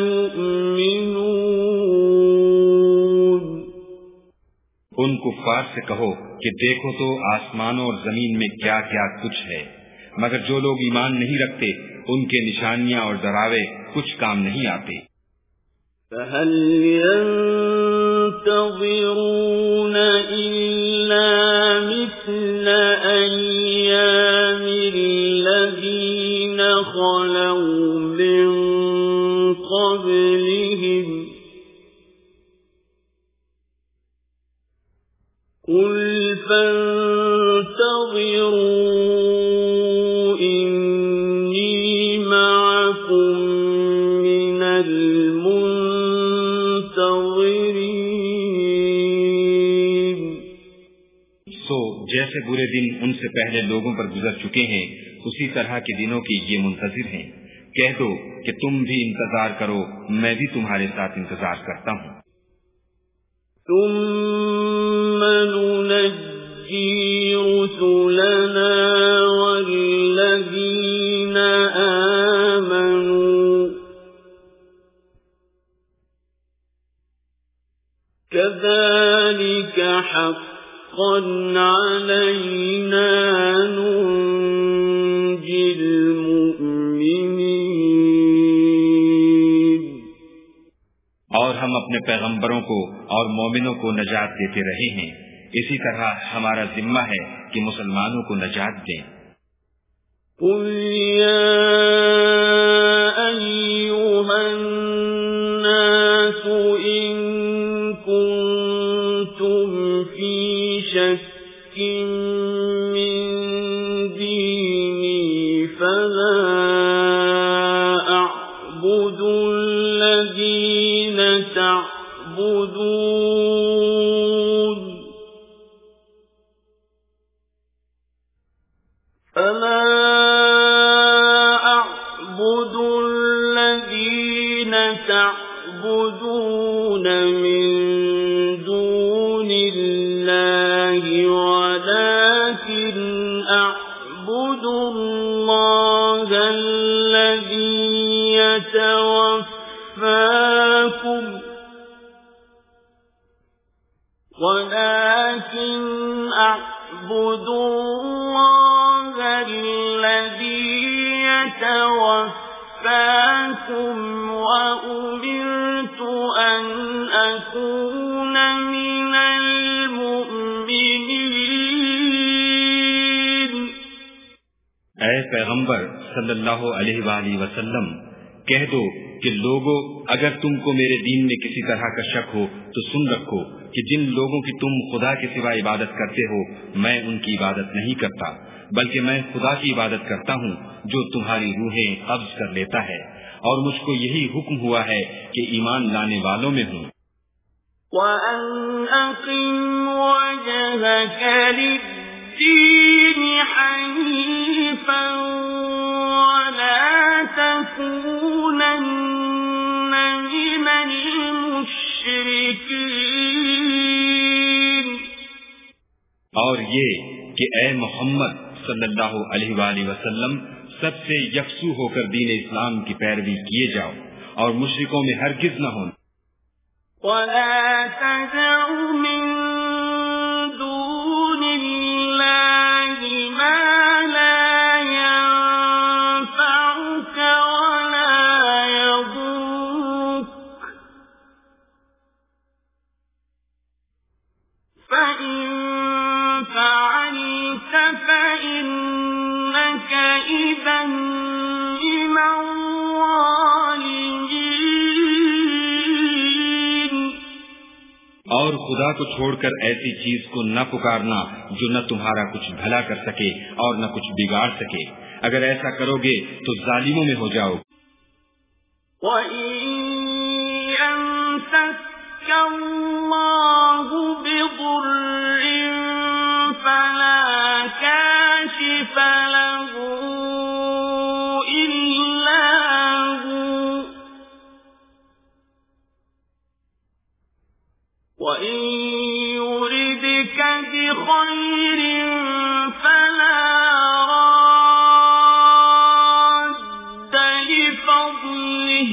يُؤْمِنُونَ. ان کفار سے کہو کہ دیکھو تو آسمانوں اور زمین میں کیا کیا کچھ ہے، مگر جو لوگ ایمان نہیں رکھتے ان کے نشانیاں اور ڈراوے کچھ کام نہیں آتے. فَهَلْ يَنتَظِرُونَ إِلَّا مِثْلَ أَيَّامِ الَّذِينَ خَلَوْا مِن قَبْلِهِمْ قُلْ فَانتَظِرُوا إِنِّي مَعَكُمْ مِنَ الْمُنتَظِرِينَ. سو جیسے برے دن ان سے پہلے لوگوں پر گزر چکے ہیں اسی طرح کے دنوں کی یہ منتظر ہیں. کہہ دو کہ تم بھی انتظار کرو، میں بھی تمہارے ساتھ انتظار کرتا ہوں. ثُمَّ نُنَجِّي رُسُلَنَا وَالَّذِينَ آمَنُوا كَذَلِكَ حَقًّا عَلَيْنَا نُنْجِي الْمُؤْمِنِينَ. اور ہم اپنے پیغمبروں کو اور مومنوں کو نجات دیتے رہے ہیں، اسی طرح ہمارا ذمہ ہے کہ مسلمانوں کو نجات دیں. قُلْ يَا أَيُّهَا النَّاسُ إِن كُنتُمْ فِي شَكٍّ مِّن دِينِي فَلَا أَعْبُدُ الَّذِينَ تَعْبُدُونَ تعبدون فلا أعبد الذين تعبدون من دون الله ولكن أعبد الله الذي يتوفاكم وأمرت أن أكون من المؤمنين. اے پیغمبر صلی اللہ علیہ وآلہ وسلم، کہہ دو کہ لوگوں، اگر تم کو میرے دین میں کسی طرح کا شک ہو تو سن رکھو کہ جن لوگوں کی تم خدا کے سوا عبادت کرتے ہو میں ان کی عبادت نہیں کرتا، بلکہ میں خدا کی عبادت کرتا ہوں جو تمہاری روحیں قبض کر لیتا ہے، اور مجھ کو یہی حکم ہوا ہے کہ ایمان لانے والوں میں ہوں۔ وَأَنْ أَقِمْ وَجْهَكَ لِلدِّينِ حَنِيفًا وَلَا تَكُونَنَّ مِنَ الْمُشْرِكِينَ۔ اور یہ کہ اے محمد صلی اللہ علیہ وآلہ وسلم سب سے یکسو ہو کر دین اسلام کی پیروی کیے جاؤ اور مشرکوں میں ہرگز نہ ہو۔ وَلَا تَدْعُ مِن دُونِ اللَّهِ مَا لَا يَنفَعُكَ وَلَا يَضُرُّكَ، فَإِن فَعَلْتَ فَإِنَّكَ إِذًا مِّنَ الظَّالِمِينَ۔ اور خدا کو چھوڑ کر ایسی چیز کو نہ پکارنا جو نہ تمہارا کچھ بھلا کر سکے اور نہ کچھ بگاڑ سکے، اگر ایسا کرو گے تو ظالموں میں ہو جاؤ۔ وَإِن يَمْسَسْكَ اللَّهُ بِضُرٍّ فَلَا كَاشِفَ لَهُ إِلَّا هُوَ، وَإِن يُرِدْكَ بِخَيْرٍ فَلَا رَادَّ لِفَضْلِهِ،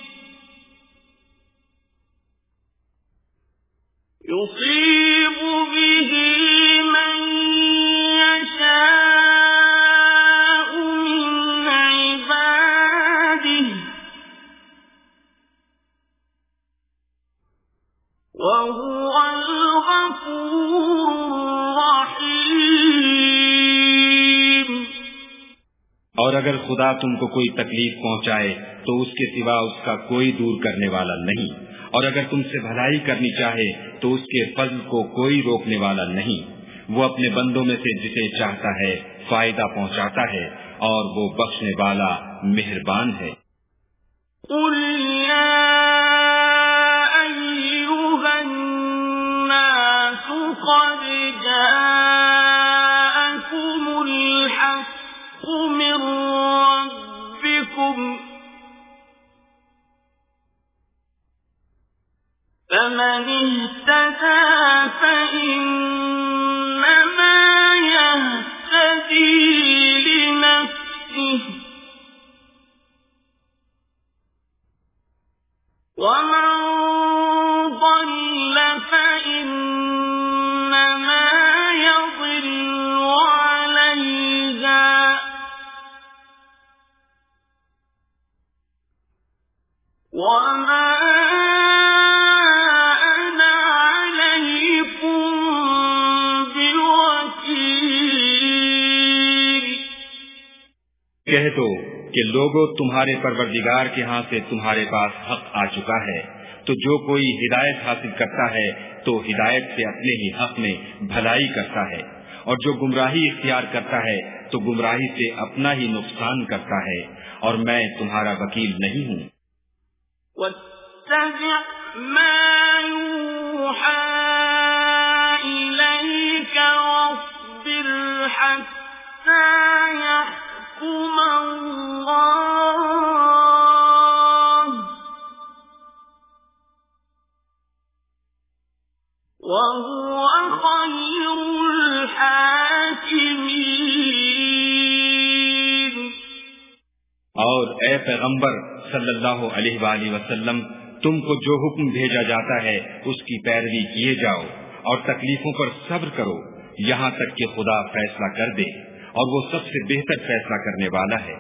يُصِيبُ بِهِ مَن يَشَاءُ مِنْ عِبَادِهِ، وَهُوَ الْغَفُورُ الرَّحِيمُ۔ اور اگر خدا تم کو کوئی تکلیف پہنچائے تو اس کے سوا اس کا کوئی دور کرنے والا نہیں، اور اگر تم سے بھلائی کرنی چاہے تو اس کے فضل کو کوئی روکنے والا نہیں۔ وہ اپنے بندوں میں سے جسے چاہتا ہے فائدہ پہنچاتا ہے، اور وہ بخشنے والا مہربان ہے۔ قُلْ يَا أَيُّهَا النَّاسُ قَدْ جَاءَكُمُ الْحَقُّ مِنْ رَبِّكُمْ، فَمَنِ اهْتَدَىٰ فَإِنَّمَا يَهْتَدِي لِنَفْسِهِ، وَمَنْ ضَلَّ فَإِنَّمَا يَضِلُّ عَلَيْهَا، وَمَا أَنَا عَلَيْكُمْ بِوَكِيلٍ۔ کہہ دو کہ لوگوں، تمہارے پروردگار کے ہاں سے تمہارے پاس حق آ چکا ہے، تو جو کوئی ہدایت حاصل کرتا ہے تو ہدایت سے اپنے ہی حق میں بھلائی کرتا ہے، اور جو گمراہی اختیار کرتا ہے تو گمراہی سے اپنا ہی نقصان کرتا ہے، اور میں تمہارا وکیل نہیں ہوں۔ وَاتَّبِعْ ما يوحى إليك واصبر حتى يحكم الله وهو خير الحاكمين۔ اور اے پیغمبر صلی اللہ علیہ وآلہ وسلم، تم کو جو حکم بھیجا جاتا ہے اس کی پیروی کیے جاؤ اور تکلیفوں پر صبر کرو یہاں تک کہ خدا فیصلہ کر دے، اور وہ سب سے بہتر فیصلہ کرنے والا ہے۔